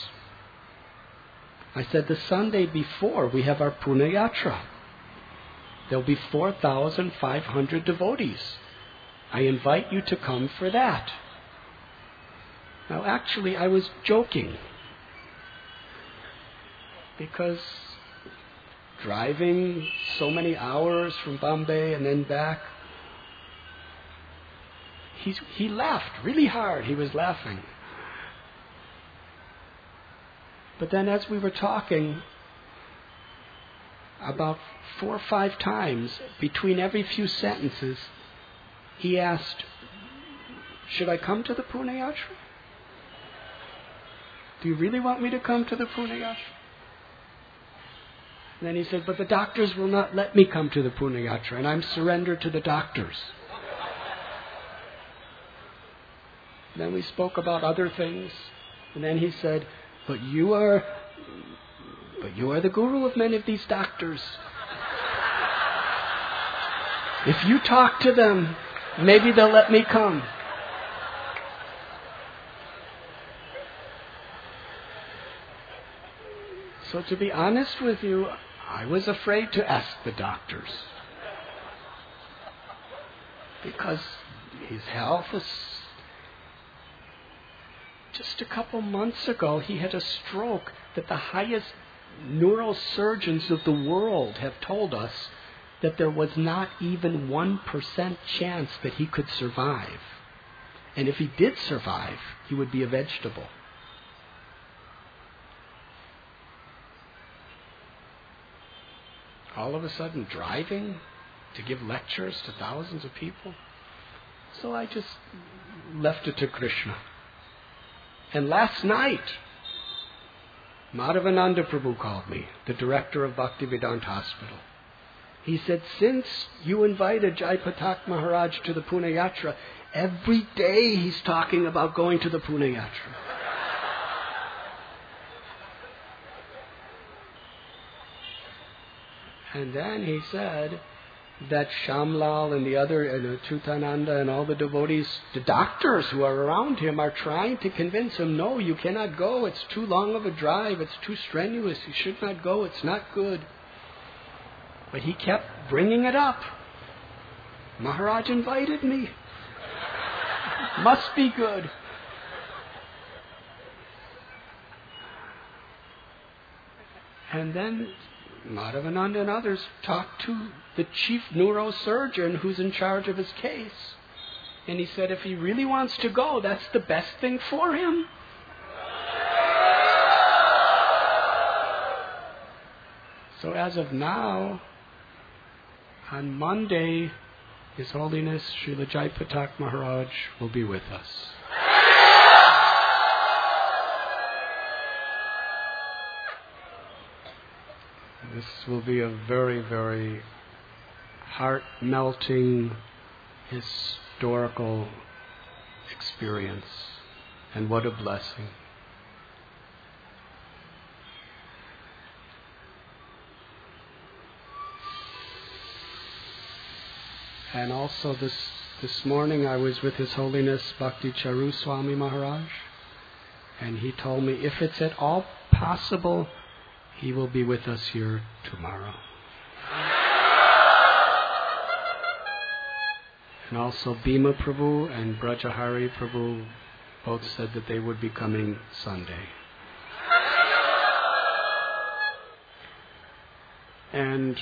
I said, the Sunday before, we have our Pune Yatra. There'll be four thousand five hundred devotees. I invite you to come for that. Now, actually, I was joking. Because driving so many hours from Bombay and then back, he's, he laughed really hard. He was laughing. But then as we were talking, about four or five times, between every few sentences, he asked, should I come to the Pune Yatra? Do you really want me to come to the Pune Yatra? And then he said, but the doctors will not let me come to the Pune Yatra, and I'm surrendered to the doctors. Then we spoke about other things, and then he said, but you are, but you are the guru of many of these doctors. If you talk to them, maybe they'll let me come. So to be honest with you, I was afraid to ask the doctors. Because his health was... Just a couple months ago, he had a stroke that the highest neurosurgeons of the world have told us that there was not even one percent chance that he could survive. And if he did survive, he would be a vegetable. All of a sudden driving to give lectures to thousands of people. So I just left it to Krishna. And last night, Madhavananda Prabhu called me, the director of Bhaktivedanta Hospital. He said, since you invited Jaipatak Maharaj to the Pune Yatra, every day he's talking about going to the Pune Yatra. And then he said that Shamlal and the other, and Chutananda and all the devotees, the doctors who are around him are trying to convince him, no, you cannot go. It's too long of a drive. It's too strenuous. You should not go. It's not good. But he kept bringing it up. Maharaj invited me. Must be good. And then Madhavananda and others talked to the chief neurosurgeon who's in charge of his case. And he said if he really wants to go, that's the best thing for him. So as of now, on Monday, His Holiness Srila Jaipatak Maharaj will be with us. This will be a very, very heart-melting, historical experience. And what a blessing. And also this this morning I was with His Holiness Bhakti Charu Swami Maharaj, and he told me if it's at all possible, he will be with us here tomorrow. And also Bhima Prabhu and Brajahari Prabhu both said that they would be coming Sunday. And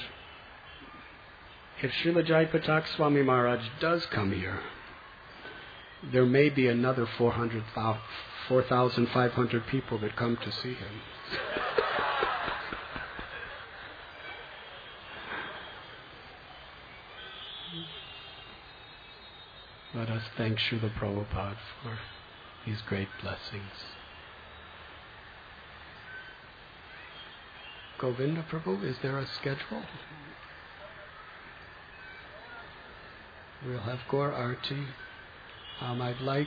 if Srila Jaipatak Swami Maharaj does come here, there may be another four thousand five hundred people that come to see him. Let us thank Srila Prabhupada for these great blessings. Govinda Prabhu, is there a schedule? We'll have Gaur Arti. Um, I'd like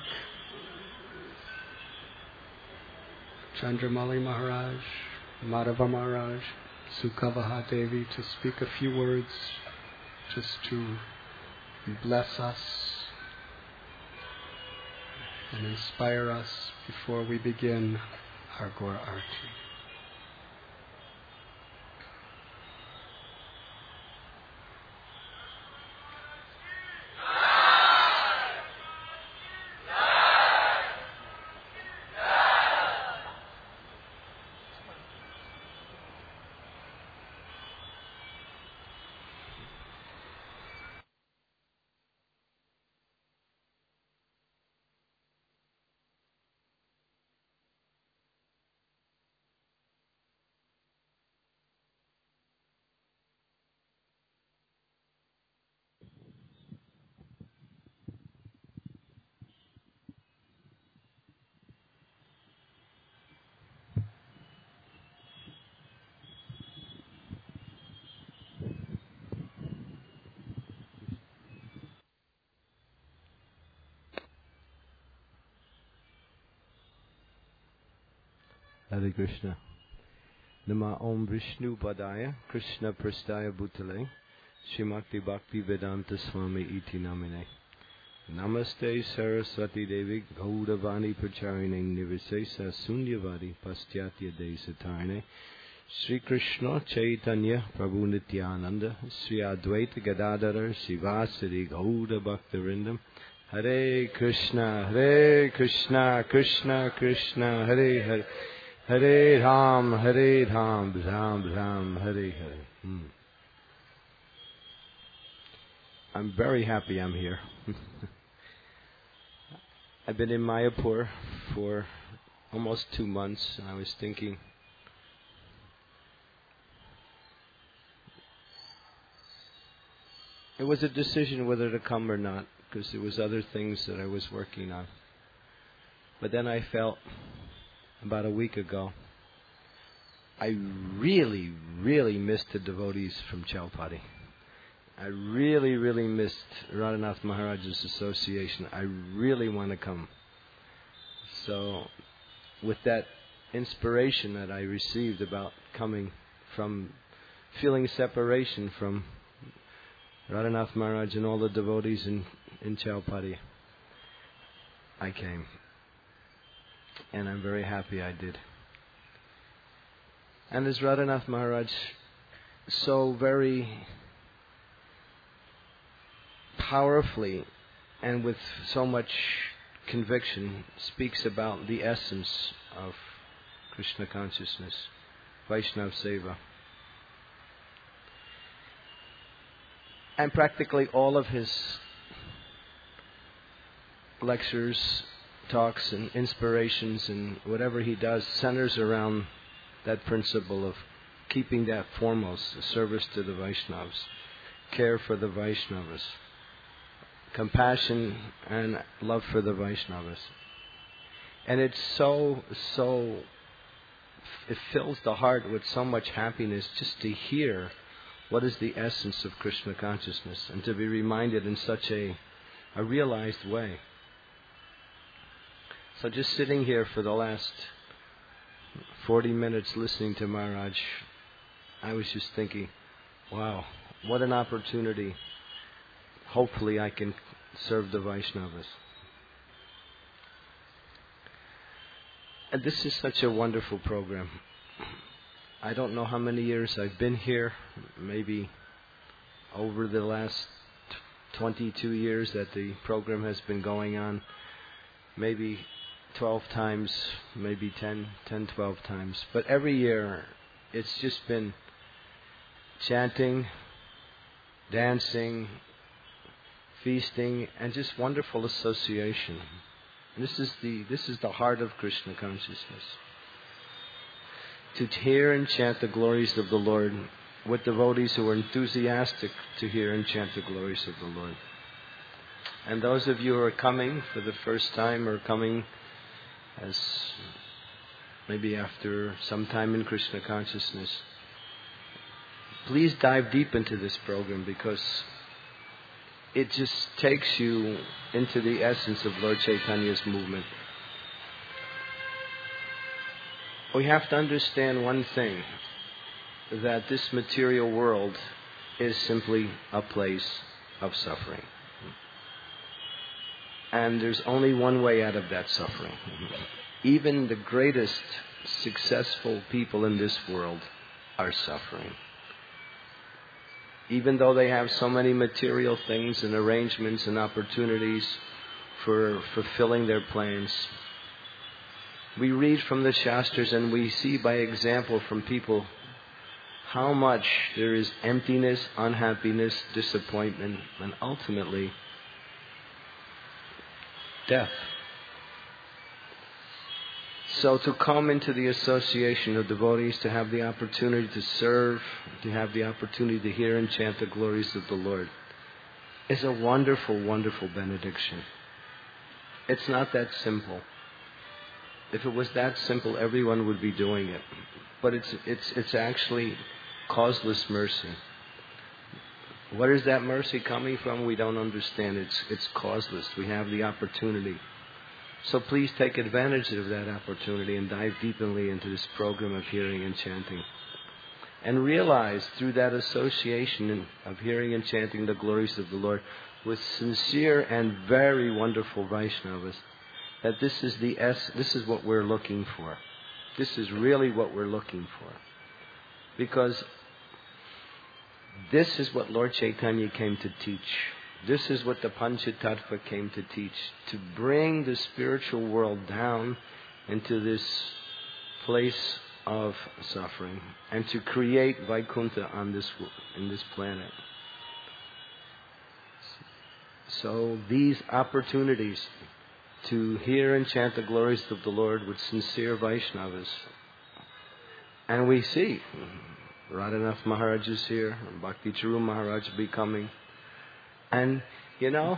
Chandramali Maharaj, Madhava Maharaj, Sukavaha Devi to speak a few words just to bless us and inspire us before we begin our Gaur Arti. Hare Krishna. Nama Om Vishnu Padaya Krishna Prastaya Bhutale Srimati Bhakti Vedanta Swami Iti Namine Namaste Saraswati Devi Gaudavani Pracharine Nirvisesa Sunyavadi Pastyatya Desatarne Sri Krishna Chaitanya Prabhu Nityananda Sri Advaita Gadadhara Sivasari Gauda Bhaktarindam Hare Krishna Hare Krishna Krishna Krishna Hare Hare Hare Ram, Hare Ram, Ram Ram, Hare Hare. Hmm. I'm very happy I'm here. I've been in Mayapur for almost two months, and I was thinking, it was a decision whether to come or not, because there was other things that I was working on. But then I felt, about a week ago, I really, really missed the devotees from Chaupati. I really, really missed Radhanath Maharaj's association. I really want to come. So, with that inspiration that I received about coming from, feeling separation from Radhanath Maharaj and all the devotees in, in Chaupati, I came. And I'm very happy I did. And as Radhanath Maharaj so very powerfully and with so much conviction speaks about the essence of Krishna consciousness, Vaishnava Seva. And practically all of his lectures, talks, and inspirations, and whatever he does centers around that principle of keeping that foremost, service to the Vaishnavas, care for the Vaishnavas, compassion and love for the Vaishnavas. And it's so, so, it fills the heart with so much happiness just to hear what is the essence of Krishna consciousness and to be reminded in such a, a realized way. So just sitting here for the last forty minutes listening to Maharaj, I was just thinking, wow, what an opportunity. Hopefully I can serve the Vaishnavas. And this is such a wonderful program. I don't know how many years I've been here, maybe over the last twenty-two years that the program has been going on, maybe twelve times, maybe ten, ten, twelve times. But every year it's just been chanting, dancing, feasting, and just wonderful association. This is the this is the heart of Krishna consciousness. To hear and chant the glories of the Lord with devotees who are enthusiastic to hear and chant the glories of the Lord. And those of you who are coming for the first time or coming as maybe after some time in Krishna consciousness, please dive deep into this program because it just takes you into the essence of Lord Chaitanya's movement. We have to understand one thing, that this material world is simply a place of suffering. And there's only one way out of that suffering. Even the greatest successful people in this world are suffering. Even though they have so many material things and arrangements and opportunities for fulfilling their plans, we read from the Shastras and we see by example from people how much there is emptiness, unhappiness, disappointment, and ultimately death. So to come into the association of devotees, to have the opportunity to serve, to have the opportunity to hear and chant the glories of the Lord, is a wonderful, wonderful benediction. It's not that simple. If it was that simple, everyone would be doing it. But it's it's it's actually causeless mercy. What is that mercy coming from? We don't understand. It's it's causeless. We have the opportunity. So please take advantage of that opportunity and dive deeply into this program of hearing and chanting. And realize through that association of hearing and chanting the glories of the Lord with sincere and very wonderful Vaishnavas, that this is the es- this is what we're looking for. This is really what we're looking for. Because this is what Lord Chaitanya came to teach. This is what the Panchatattva came to teach. To bring the spiritual world down into this place of suffering. And to create Vaikuntha on this, in this planet. So these opportunities to hear and chant the glories of the Lord with sincere Vaishnavas. And we see Radhanath Maharaj is here, Bhakti Charu Maharaj will be coming. And, you know,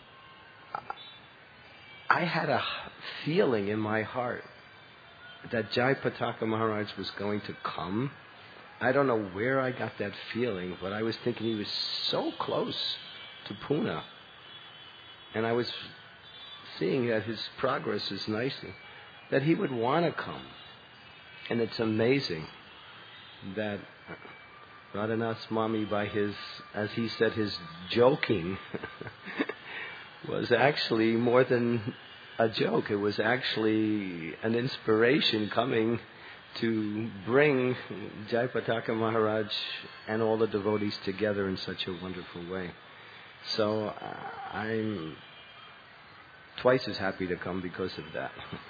I had a feeling in my heart that Jayapataka Maharaj was going to come. I don't know where I got that feeling, but I was thinking he was so close to Pune. And I was seeing that his progress is nicely, that he would want to come. And it's amazing that Radhanath Swami, by his, as he said, his joking, was actually more than a joke. It was actually an inspiration coming to bring Jayapataka Maharaj and all the devotees together in such a wonderful way. So uh, I'm twice as happy to come because of that.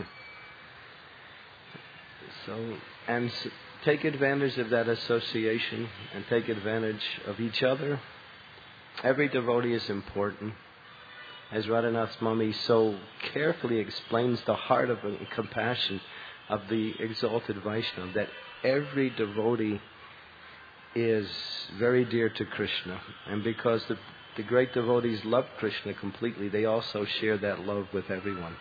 So, and s- take advantage of that association and take advantage of each other. Every devotee is important. As Radhanath Swami so carefully explains the heart of and compassion of the exalted Vaishnava, that every devotee is very dear to Krishna. And because the, the great devotees love Krishna completely, they also share that love with everyone.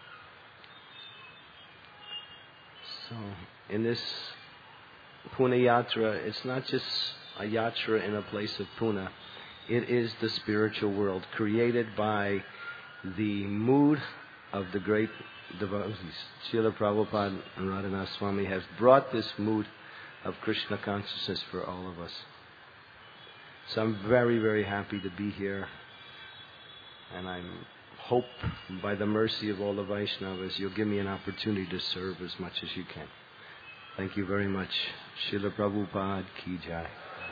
So, in this Pune Yatra, it's not just a yatra in a place of Pune. It is the spiritual world created by the mood of the great devotees. Srila Prabhupada and Radhanath Swami have brought this mood of Krishna consciousness for all of us. So I'm very, very happy to be here. And I hope by the mercy of all the Vaishnavas, you'll give me an opportunity to serve as much as you can. Thank you very much. Srila Prabhupada Ki Jai.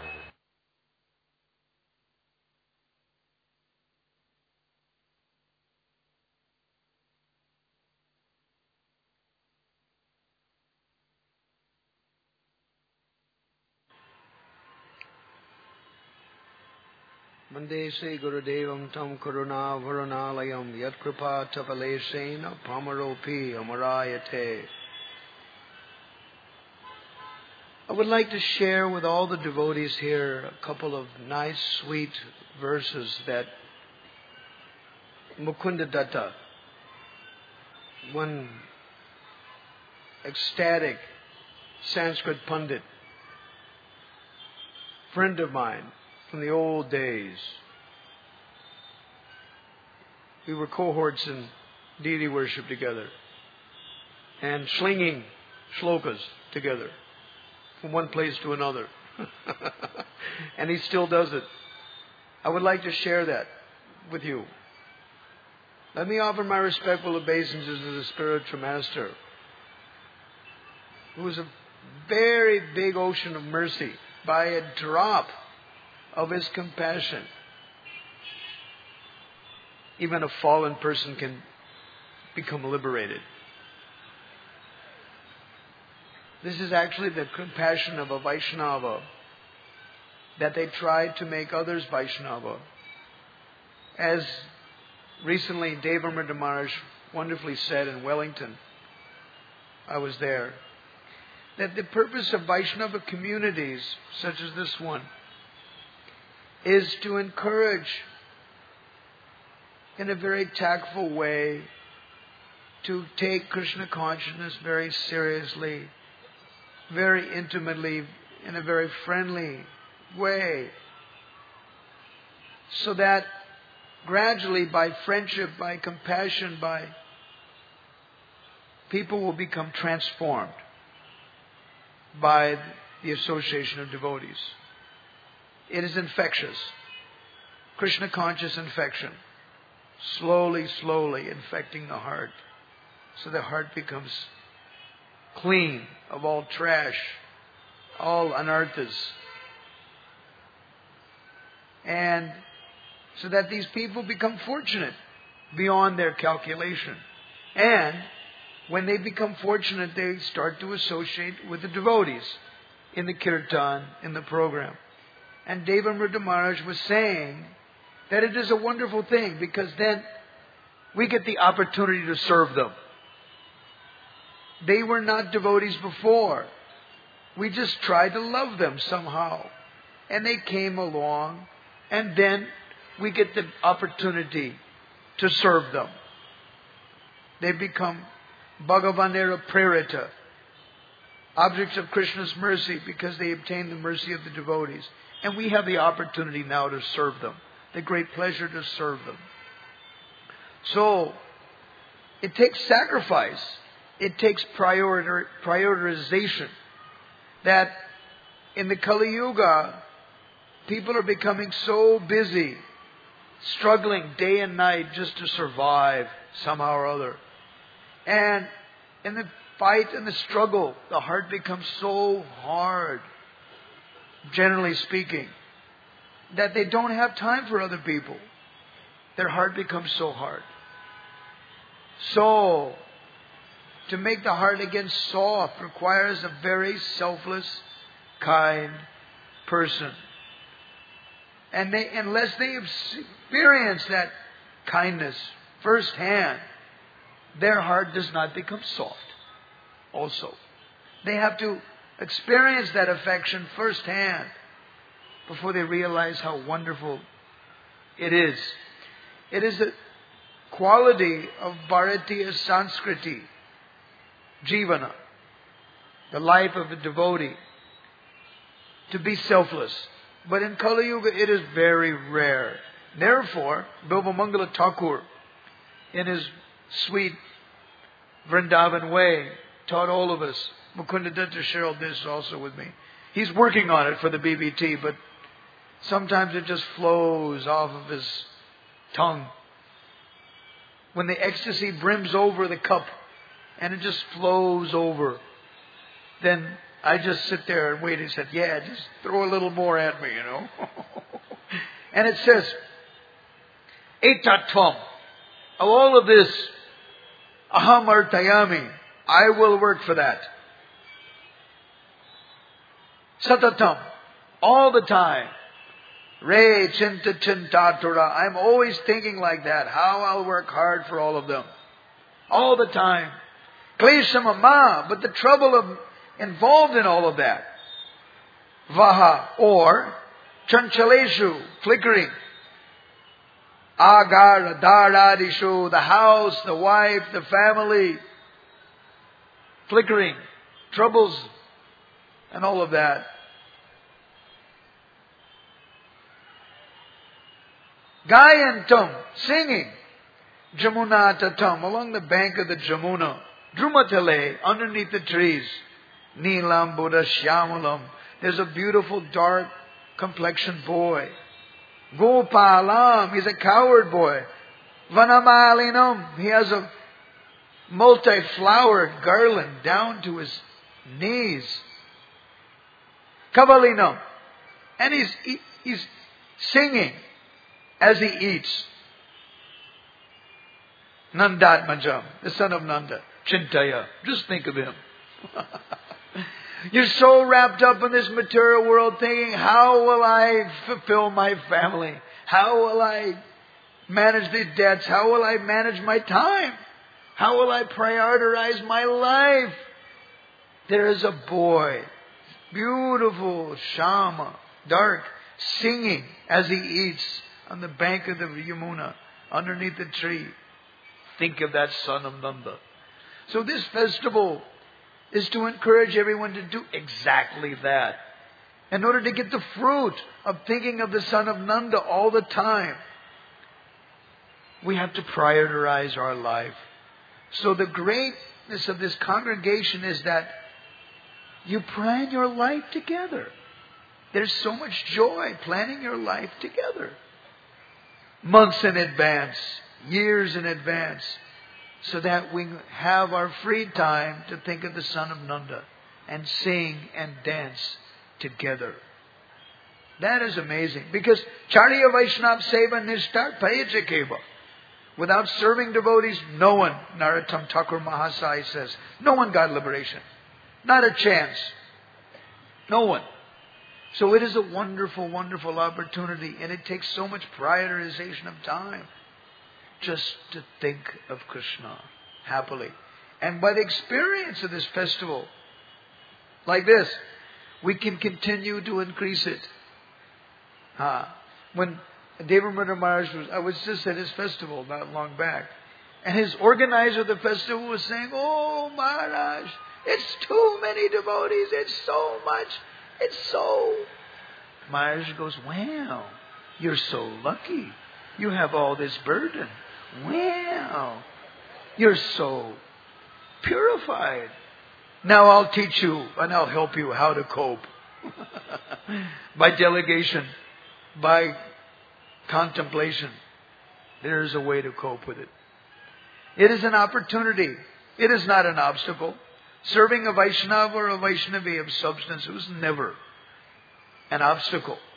Mande se Gurudevam tam karuna varunalayam yat kripa tapalesena pamaropi amarayate. I would like to share with all the devotees here a couple of nice, sweet verses that Mukunda Datta, one ecstatic Sanskrit Pandit, friend of mine from the old days. We were cohorts in deity worship together and slinging shlokas together from one place to another. And he still does it. I would like to share that with you. Let me offer my respectful obeisances to the spiritual master, who is a very big ocean of mercy. By a drop of his compassion, even a fallen person can become liberated. This is actually the compassion of a Vaishnava, that they try to make others Vaishnava. As recently Devamrita Maharaj wonderfully said in Wellington, I was there, that the purpose of Vaishnava communities, such as this one, is to encourage in a very tactful way to take Krishna consciousness very seriously, very intimately, in a very friendly way, so that gradually, by friendship, by compassion, by people will become transformed by the association of devotees. It is infectious. Krishna conscious infection. Slowly, slowly infecting the heart. So the heart becomes clean of all trash, all anarthas. And so that these people become fortunate beyond their calculation. And when they become fortunate, they start to associate with the devotees in the kirtan, in the program. And Devamrita Maharaj was saying that it is a wonderful thing, because then we get the opportunity to serve them. They were not devotees before. We just tried to love them somehow. And they came along, and then we get the opportunity to serve them. They become Bhagavanera Prerita, objects of Krishna's mercy, because they obtain the mercy of the devotees. And we have the opportunity now to serve them, the great pleasure to serve them. So, it takes sacrifice. It takes priori- prioritization. That in the Kali Yuga, people are becoming so busy, struggling day and night just to survive somehow or other. And in the fight and the struggle, the heart becomes so hard, generally speaking. that they don't have time for other people. Their heart becomes so hard. So, to make the heart again soft requires a very selfless, kind person. And they, unless they experience that kindness firsthand, their heart does not become soft also. They have to experience that affection firsthand before they realize how wonderful it is. It is a quality of Bharatiya Sanskriti, Jivana, the life of a devotee, to be selfless. But in Kali Yuga it is very rare. Therefore, Bilvamangala Thakur, in his sweet Vrindavan way, taught all of us. Mukunda Datta shared this also with me. He's working on it for the B B T, but sometimes it just flows off of his tongue. When the ecstasy brims over the cup and it just flows over, then I just sit there and wait. He said, yeah, just throw a little more at me, you know. And it says, Etatvam, of all of this, aham artayami, I will work for that. Satatam, all the time. Re chinta chintatura, I'm always thinking like that, how I'll work hard for all of them. All the time. Kleshamama, but the trouble of involved in all of that. Vaha, or chanchaleshu, flickering. Agar, daradishu, the house, the wife, the family. Flickering, troubles, and all of that. Gayantam, singing. Jamuna tatam, along the bank of the Jamuna. Drumatale, underneath the trees. Neelam Buddha Shyamalam. There's a beautiful dark complexioned boy. Gopalam, he's a coward boy. Vanamalinam, he has a multi-flowered garland down to his knees. Kavalinam, and he's he's singing as he eats. Nandatmajam, the son of Nanda. Chintaya, just think of him. You're so wrapped up in this material world thinking, how will I fulfill my family? How will I manage these debts? How will I manage my time? How will I prioritize my life? There is a boy, beautiful, Shama, dark, singing as he eats on the bank of the Yamuna, underneath the tree. Think of that son of Nanda. So this festival is to encourage everyone to do exactly that. In order to get the fruit of thinking of the son of Nanda all the time, we have to prioritize our life. So the greatness of this congregation is that you plan your life together. There's so much joy planning your life together. Months in advance, years in advance, so that we have our free time to think of the son of Nanda and sing and dance together. That is amazing. Because Charya Vaishnava Seva Nishta Payajakeva. Without serving devotees, no one, Narottam Thakur Mahasaya says, no one got liberation. Not a chance. No one. So it is a wonderful, wonderful opportunity, and it takes so much prioritization of time just to think of Krishna happily. And by the experience of this festival, like this, we can continue to increase it. Uh, when Devamrita Maharaj was, I was just at his festival not long back, and his organizer of the festival was saying, "Oh Maharaj, it's too many devotees, it's so much, it's so..." Maharaj goes, "Wow, you're so lucky. You have all this burden. Wow, you're so purified. Now I'll teach you and I'll help you how to cope." By delegation, by contemplation, there is a way to cope with it. It is an opportunity. It is not an obstacle. Serving a Vaishnava or a Vaishnavi of substance was never an obstacle.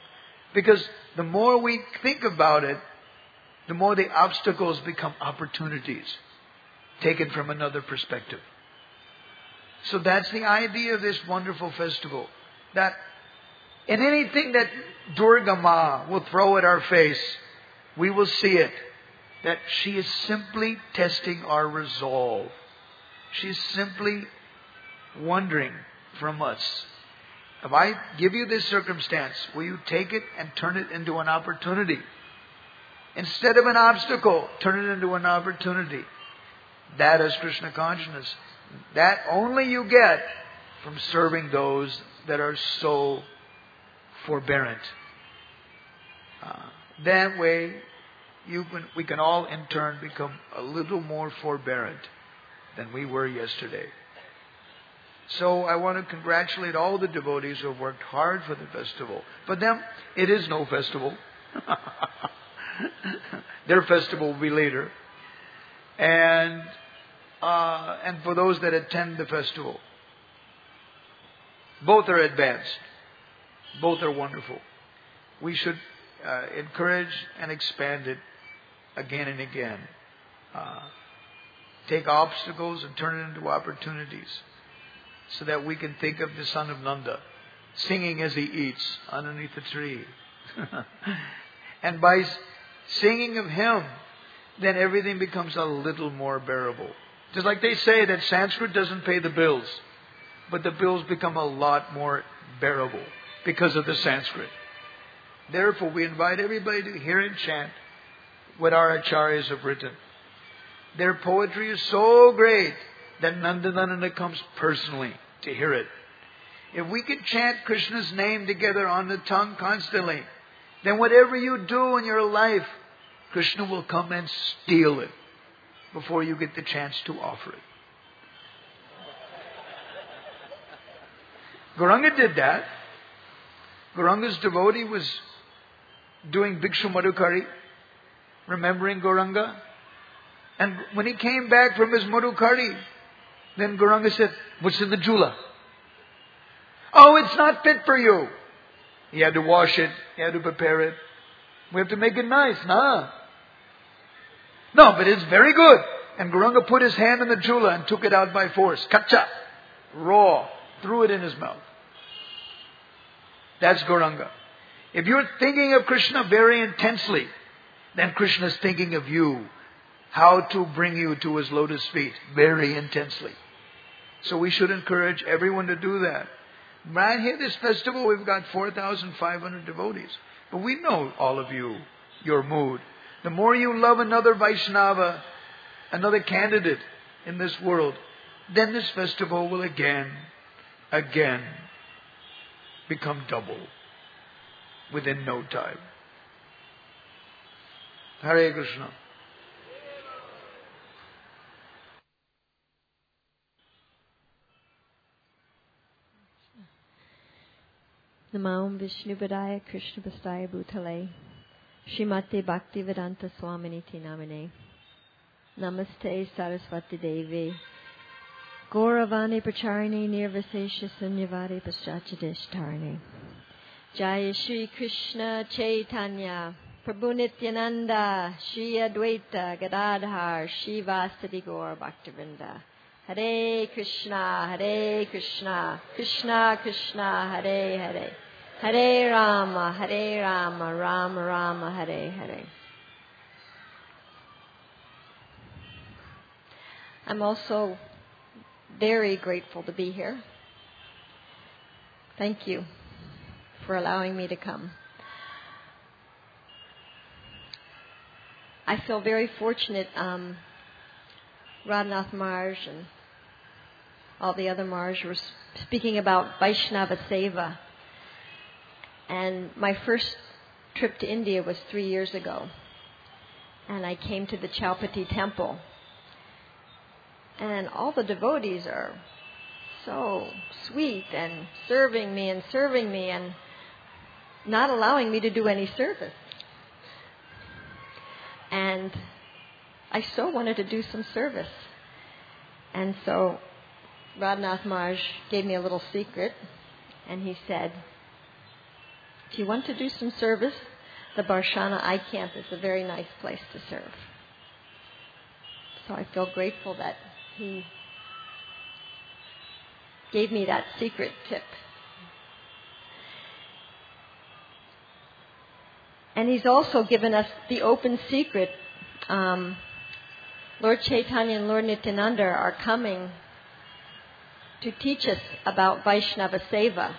Because the more we think about it, the more the obstacles become opportunities, taken from another perspective. So that's the idea of this wonderful festival. That in anything that Durga Ma will throw at our face, we will see it. That she is simply testing our resolve. She's simply wondering from us, if I give you this circumstance, will you take it and turn it into an opportunity? Instead of an obstacle, turn it into an opportunity. That is Krishna consciousness. That only you get from serving those that are so forbearant. Uh, that way, you can, we can all in turn become a little more forbearant than we were yesterday. So I want to congratulate all the devotees who have worked hard for the festival. For them, it is no festival. Their festival will be later. And uh, and for those that attend the festival, both are advanced. Both are wonderful. We should uh, encourage and expand it again and again. Uh, take obstacles and turn it into opportunities, so that we can think of the son of Nanda singing as he eats underneath the tree. And by singing of him, then everything becomes a little more bearable. Just like they say that Sanskrit doesn't pay the bills, but the bills become a lot more bearable because of the Sanskrit. Therefore, we invite everybody to hear and chant what our acharyas have written. Their poetry is so great that Nandanana comes personally to hear it. If we can chant Krishna's name together on the tongue constantly, then whatever you do in your life, Krishna will come and steal it before you get the chance to offer it. Gauranga did that. Gauranga's devotee was doing Bhikshu Madhukari, remembering Gauranga. And when he came back from his Madhukari, then Gauranga said, "What's in the jula?" "Oh, it's not fit for you." He had to wash it. He had to prepare it. We have to make it nice, nah. "No, but it's very good." And Gauranga put his hand in the jula and took it out by force. Kacha. Raw. Threw it in his mouth. That's Gauranga. If you're thinking of Krishna very intensely, then Krishna is thinking of you. How to bring you to his lotus feet very intensely. So we should encourage everyone to do that. Right here, this festival, we've got four thousand five hundred devotees. But we know, all of you, your mood. The more you love another Vaishnava, another candidate in this world, then this festival will again, again become double within no time. Hare Krishna. Namam Vishnupadaya Krishna Pastaya Bhutale Srimate Bhaktivedanta Swaminiti Namine Namaste Saraswati Devi Gauravani Pracharini Nirvasesha Sunyavadi Paschachadishtarani Jaya Shri Krishna Chaitanya Prabhu Nityananda Shri Advaita Gadadhar Shivasati Gaur Bhaktivinoda Hare Krishna, Hare Krishna, Krishna Krishna, Hare Hare, Hare Rama, Hare Rama, Rama Rama, Hare Hare. I'm also very grateful to be here. Thank you for allowing me to come. I feel very fortunate. Um, Radhanath Maharaj and all the other Maharaj were speaking about Vaishnava Seva. And my first trip to India was three years ago. And I came to the Chaupati temple. And all the devotees are so sweet and serving me and serving me and not allowing me to do any service. And I so wanted to do some service. And so Radhanath Maharaj gave me a little secret. And he said, if you want to do some service, the Barshana I Camp is a very nice place to serve. So I feel grateful that he gave me that secret tip. And he's also given us the open secret. Um, Lord Chaitanya and Lord Nityananda are coming to teach us about Vaishnava Seva.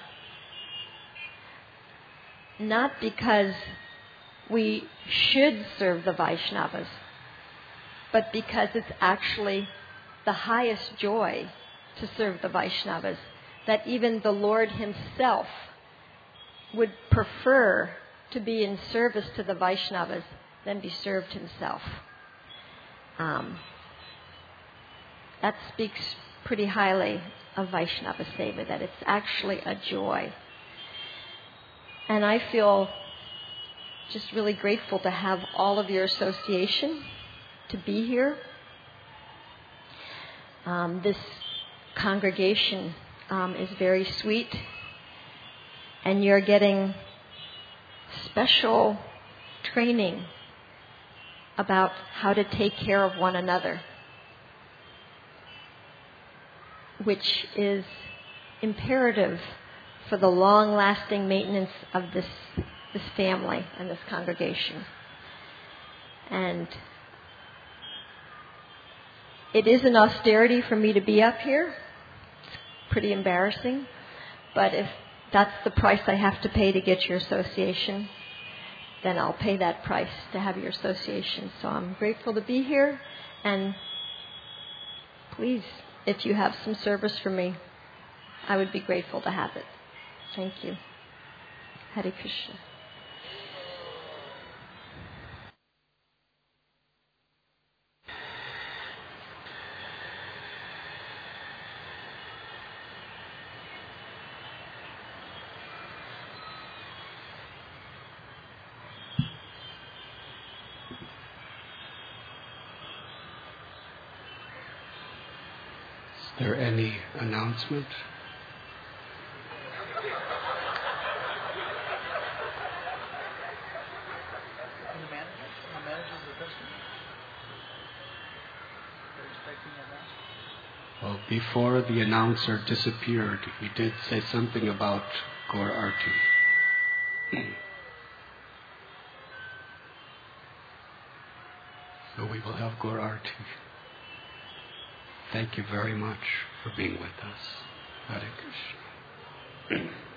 Not because we should serve the Vaishnavas, but because it's actually the highest joy to serve the Vaishnavas, that even the Lord himself would prefer to be in service to the Vaishnavas than be served himself. Um, that speaks pretty highly of Vaishnava Seva, that it's actually a joy. And I feel just really grateful to have all of your association, to be here. Um, this congregation um, is very sweet, and you're getting special training about how to take care of one another, which is imperative for the long-lasting maintenance of this this family and this congregation. And it is an austerity for me to be up here. It's pretty embarrassing. But if that's the price I have to pay to get your association, then I'll pay that price to have your association. So I'm grateful to be here. And please, if you have some service for me, I would be grateful to have it. Thank you. Hare Krishna. Is there any announcement? Well, before the announcer disappeared, he did say something about Gaur Arti. So we will have Gaur Arti. Thank you very much for being with us. Hare Krishna.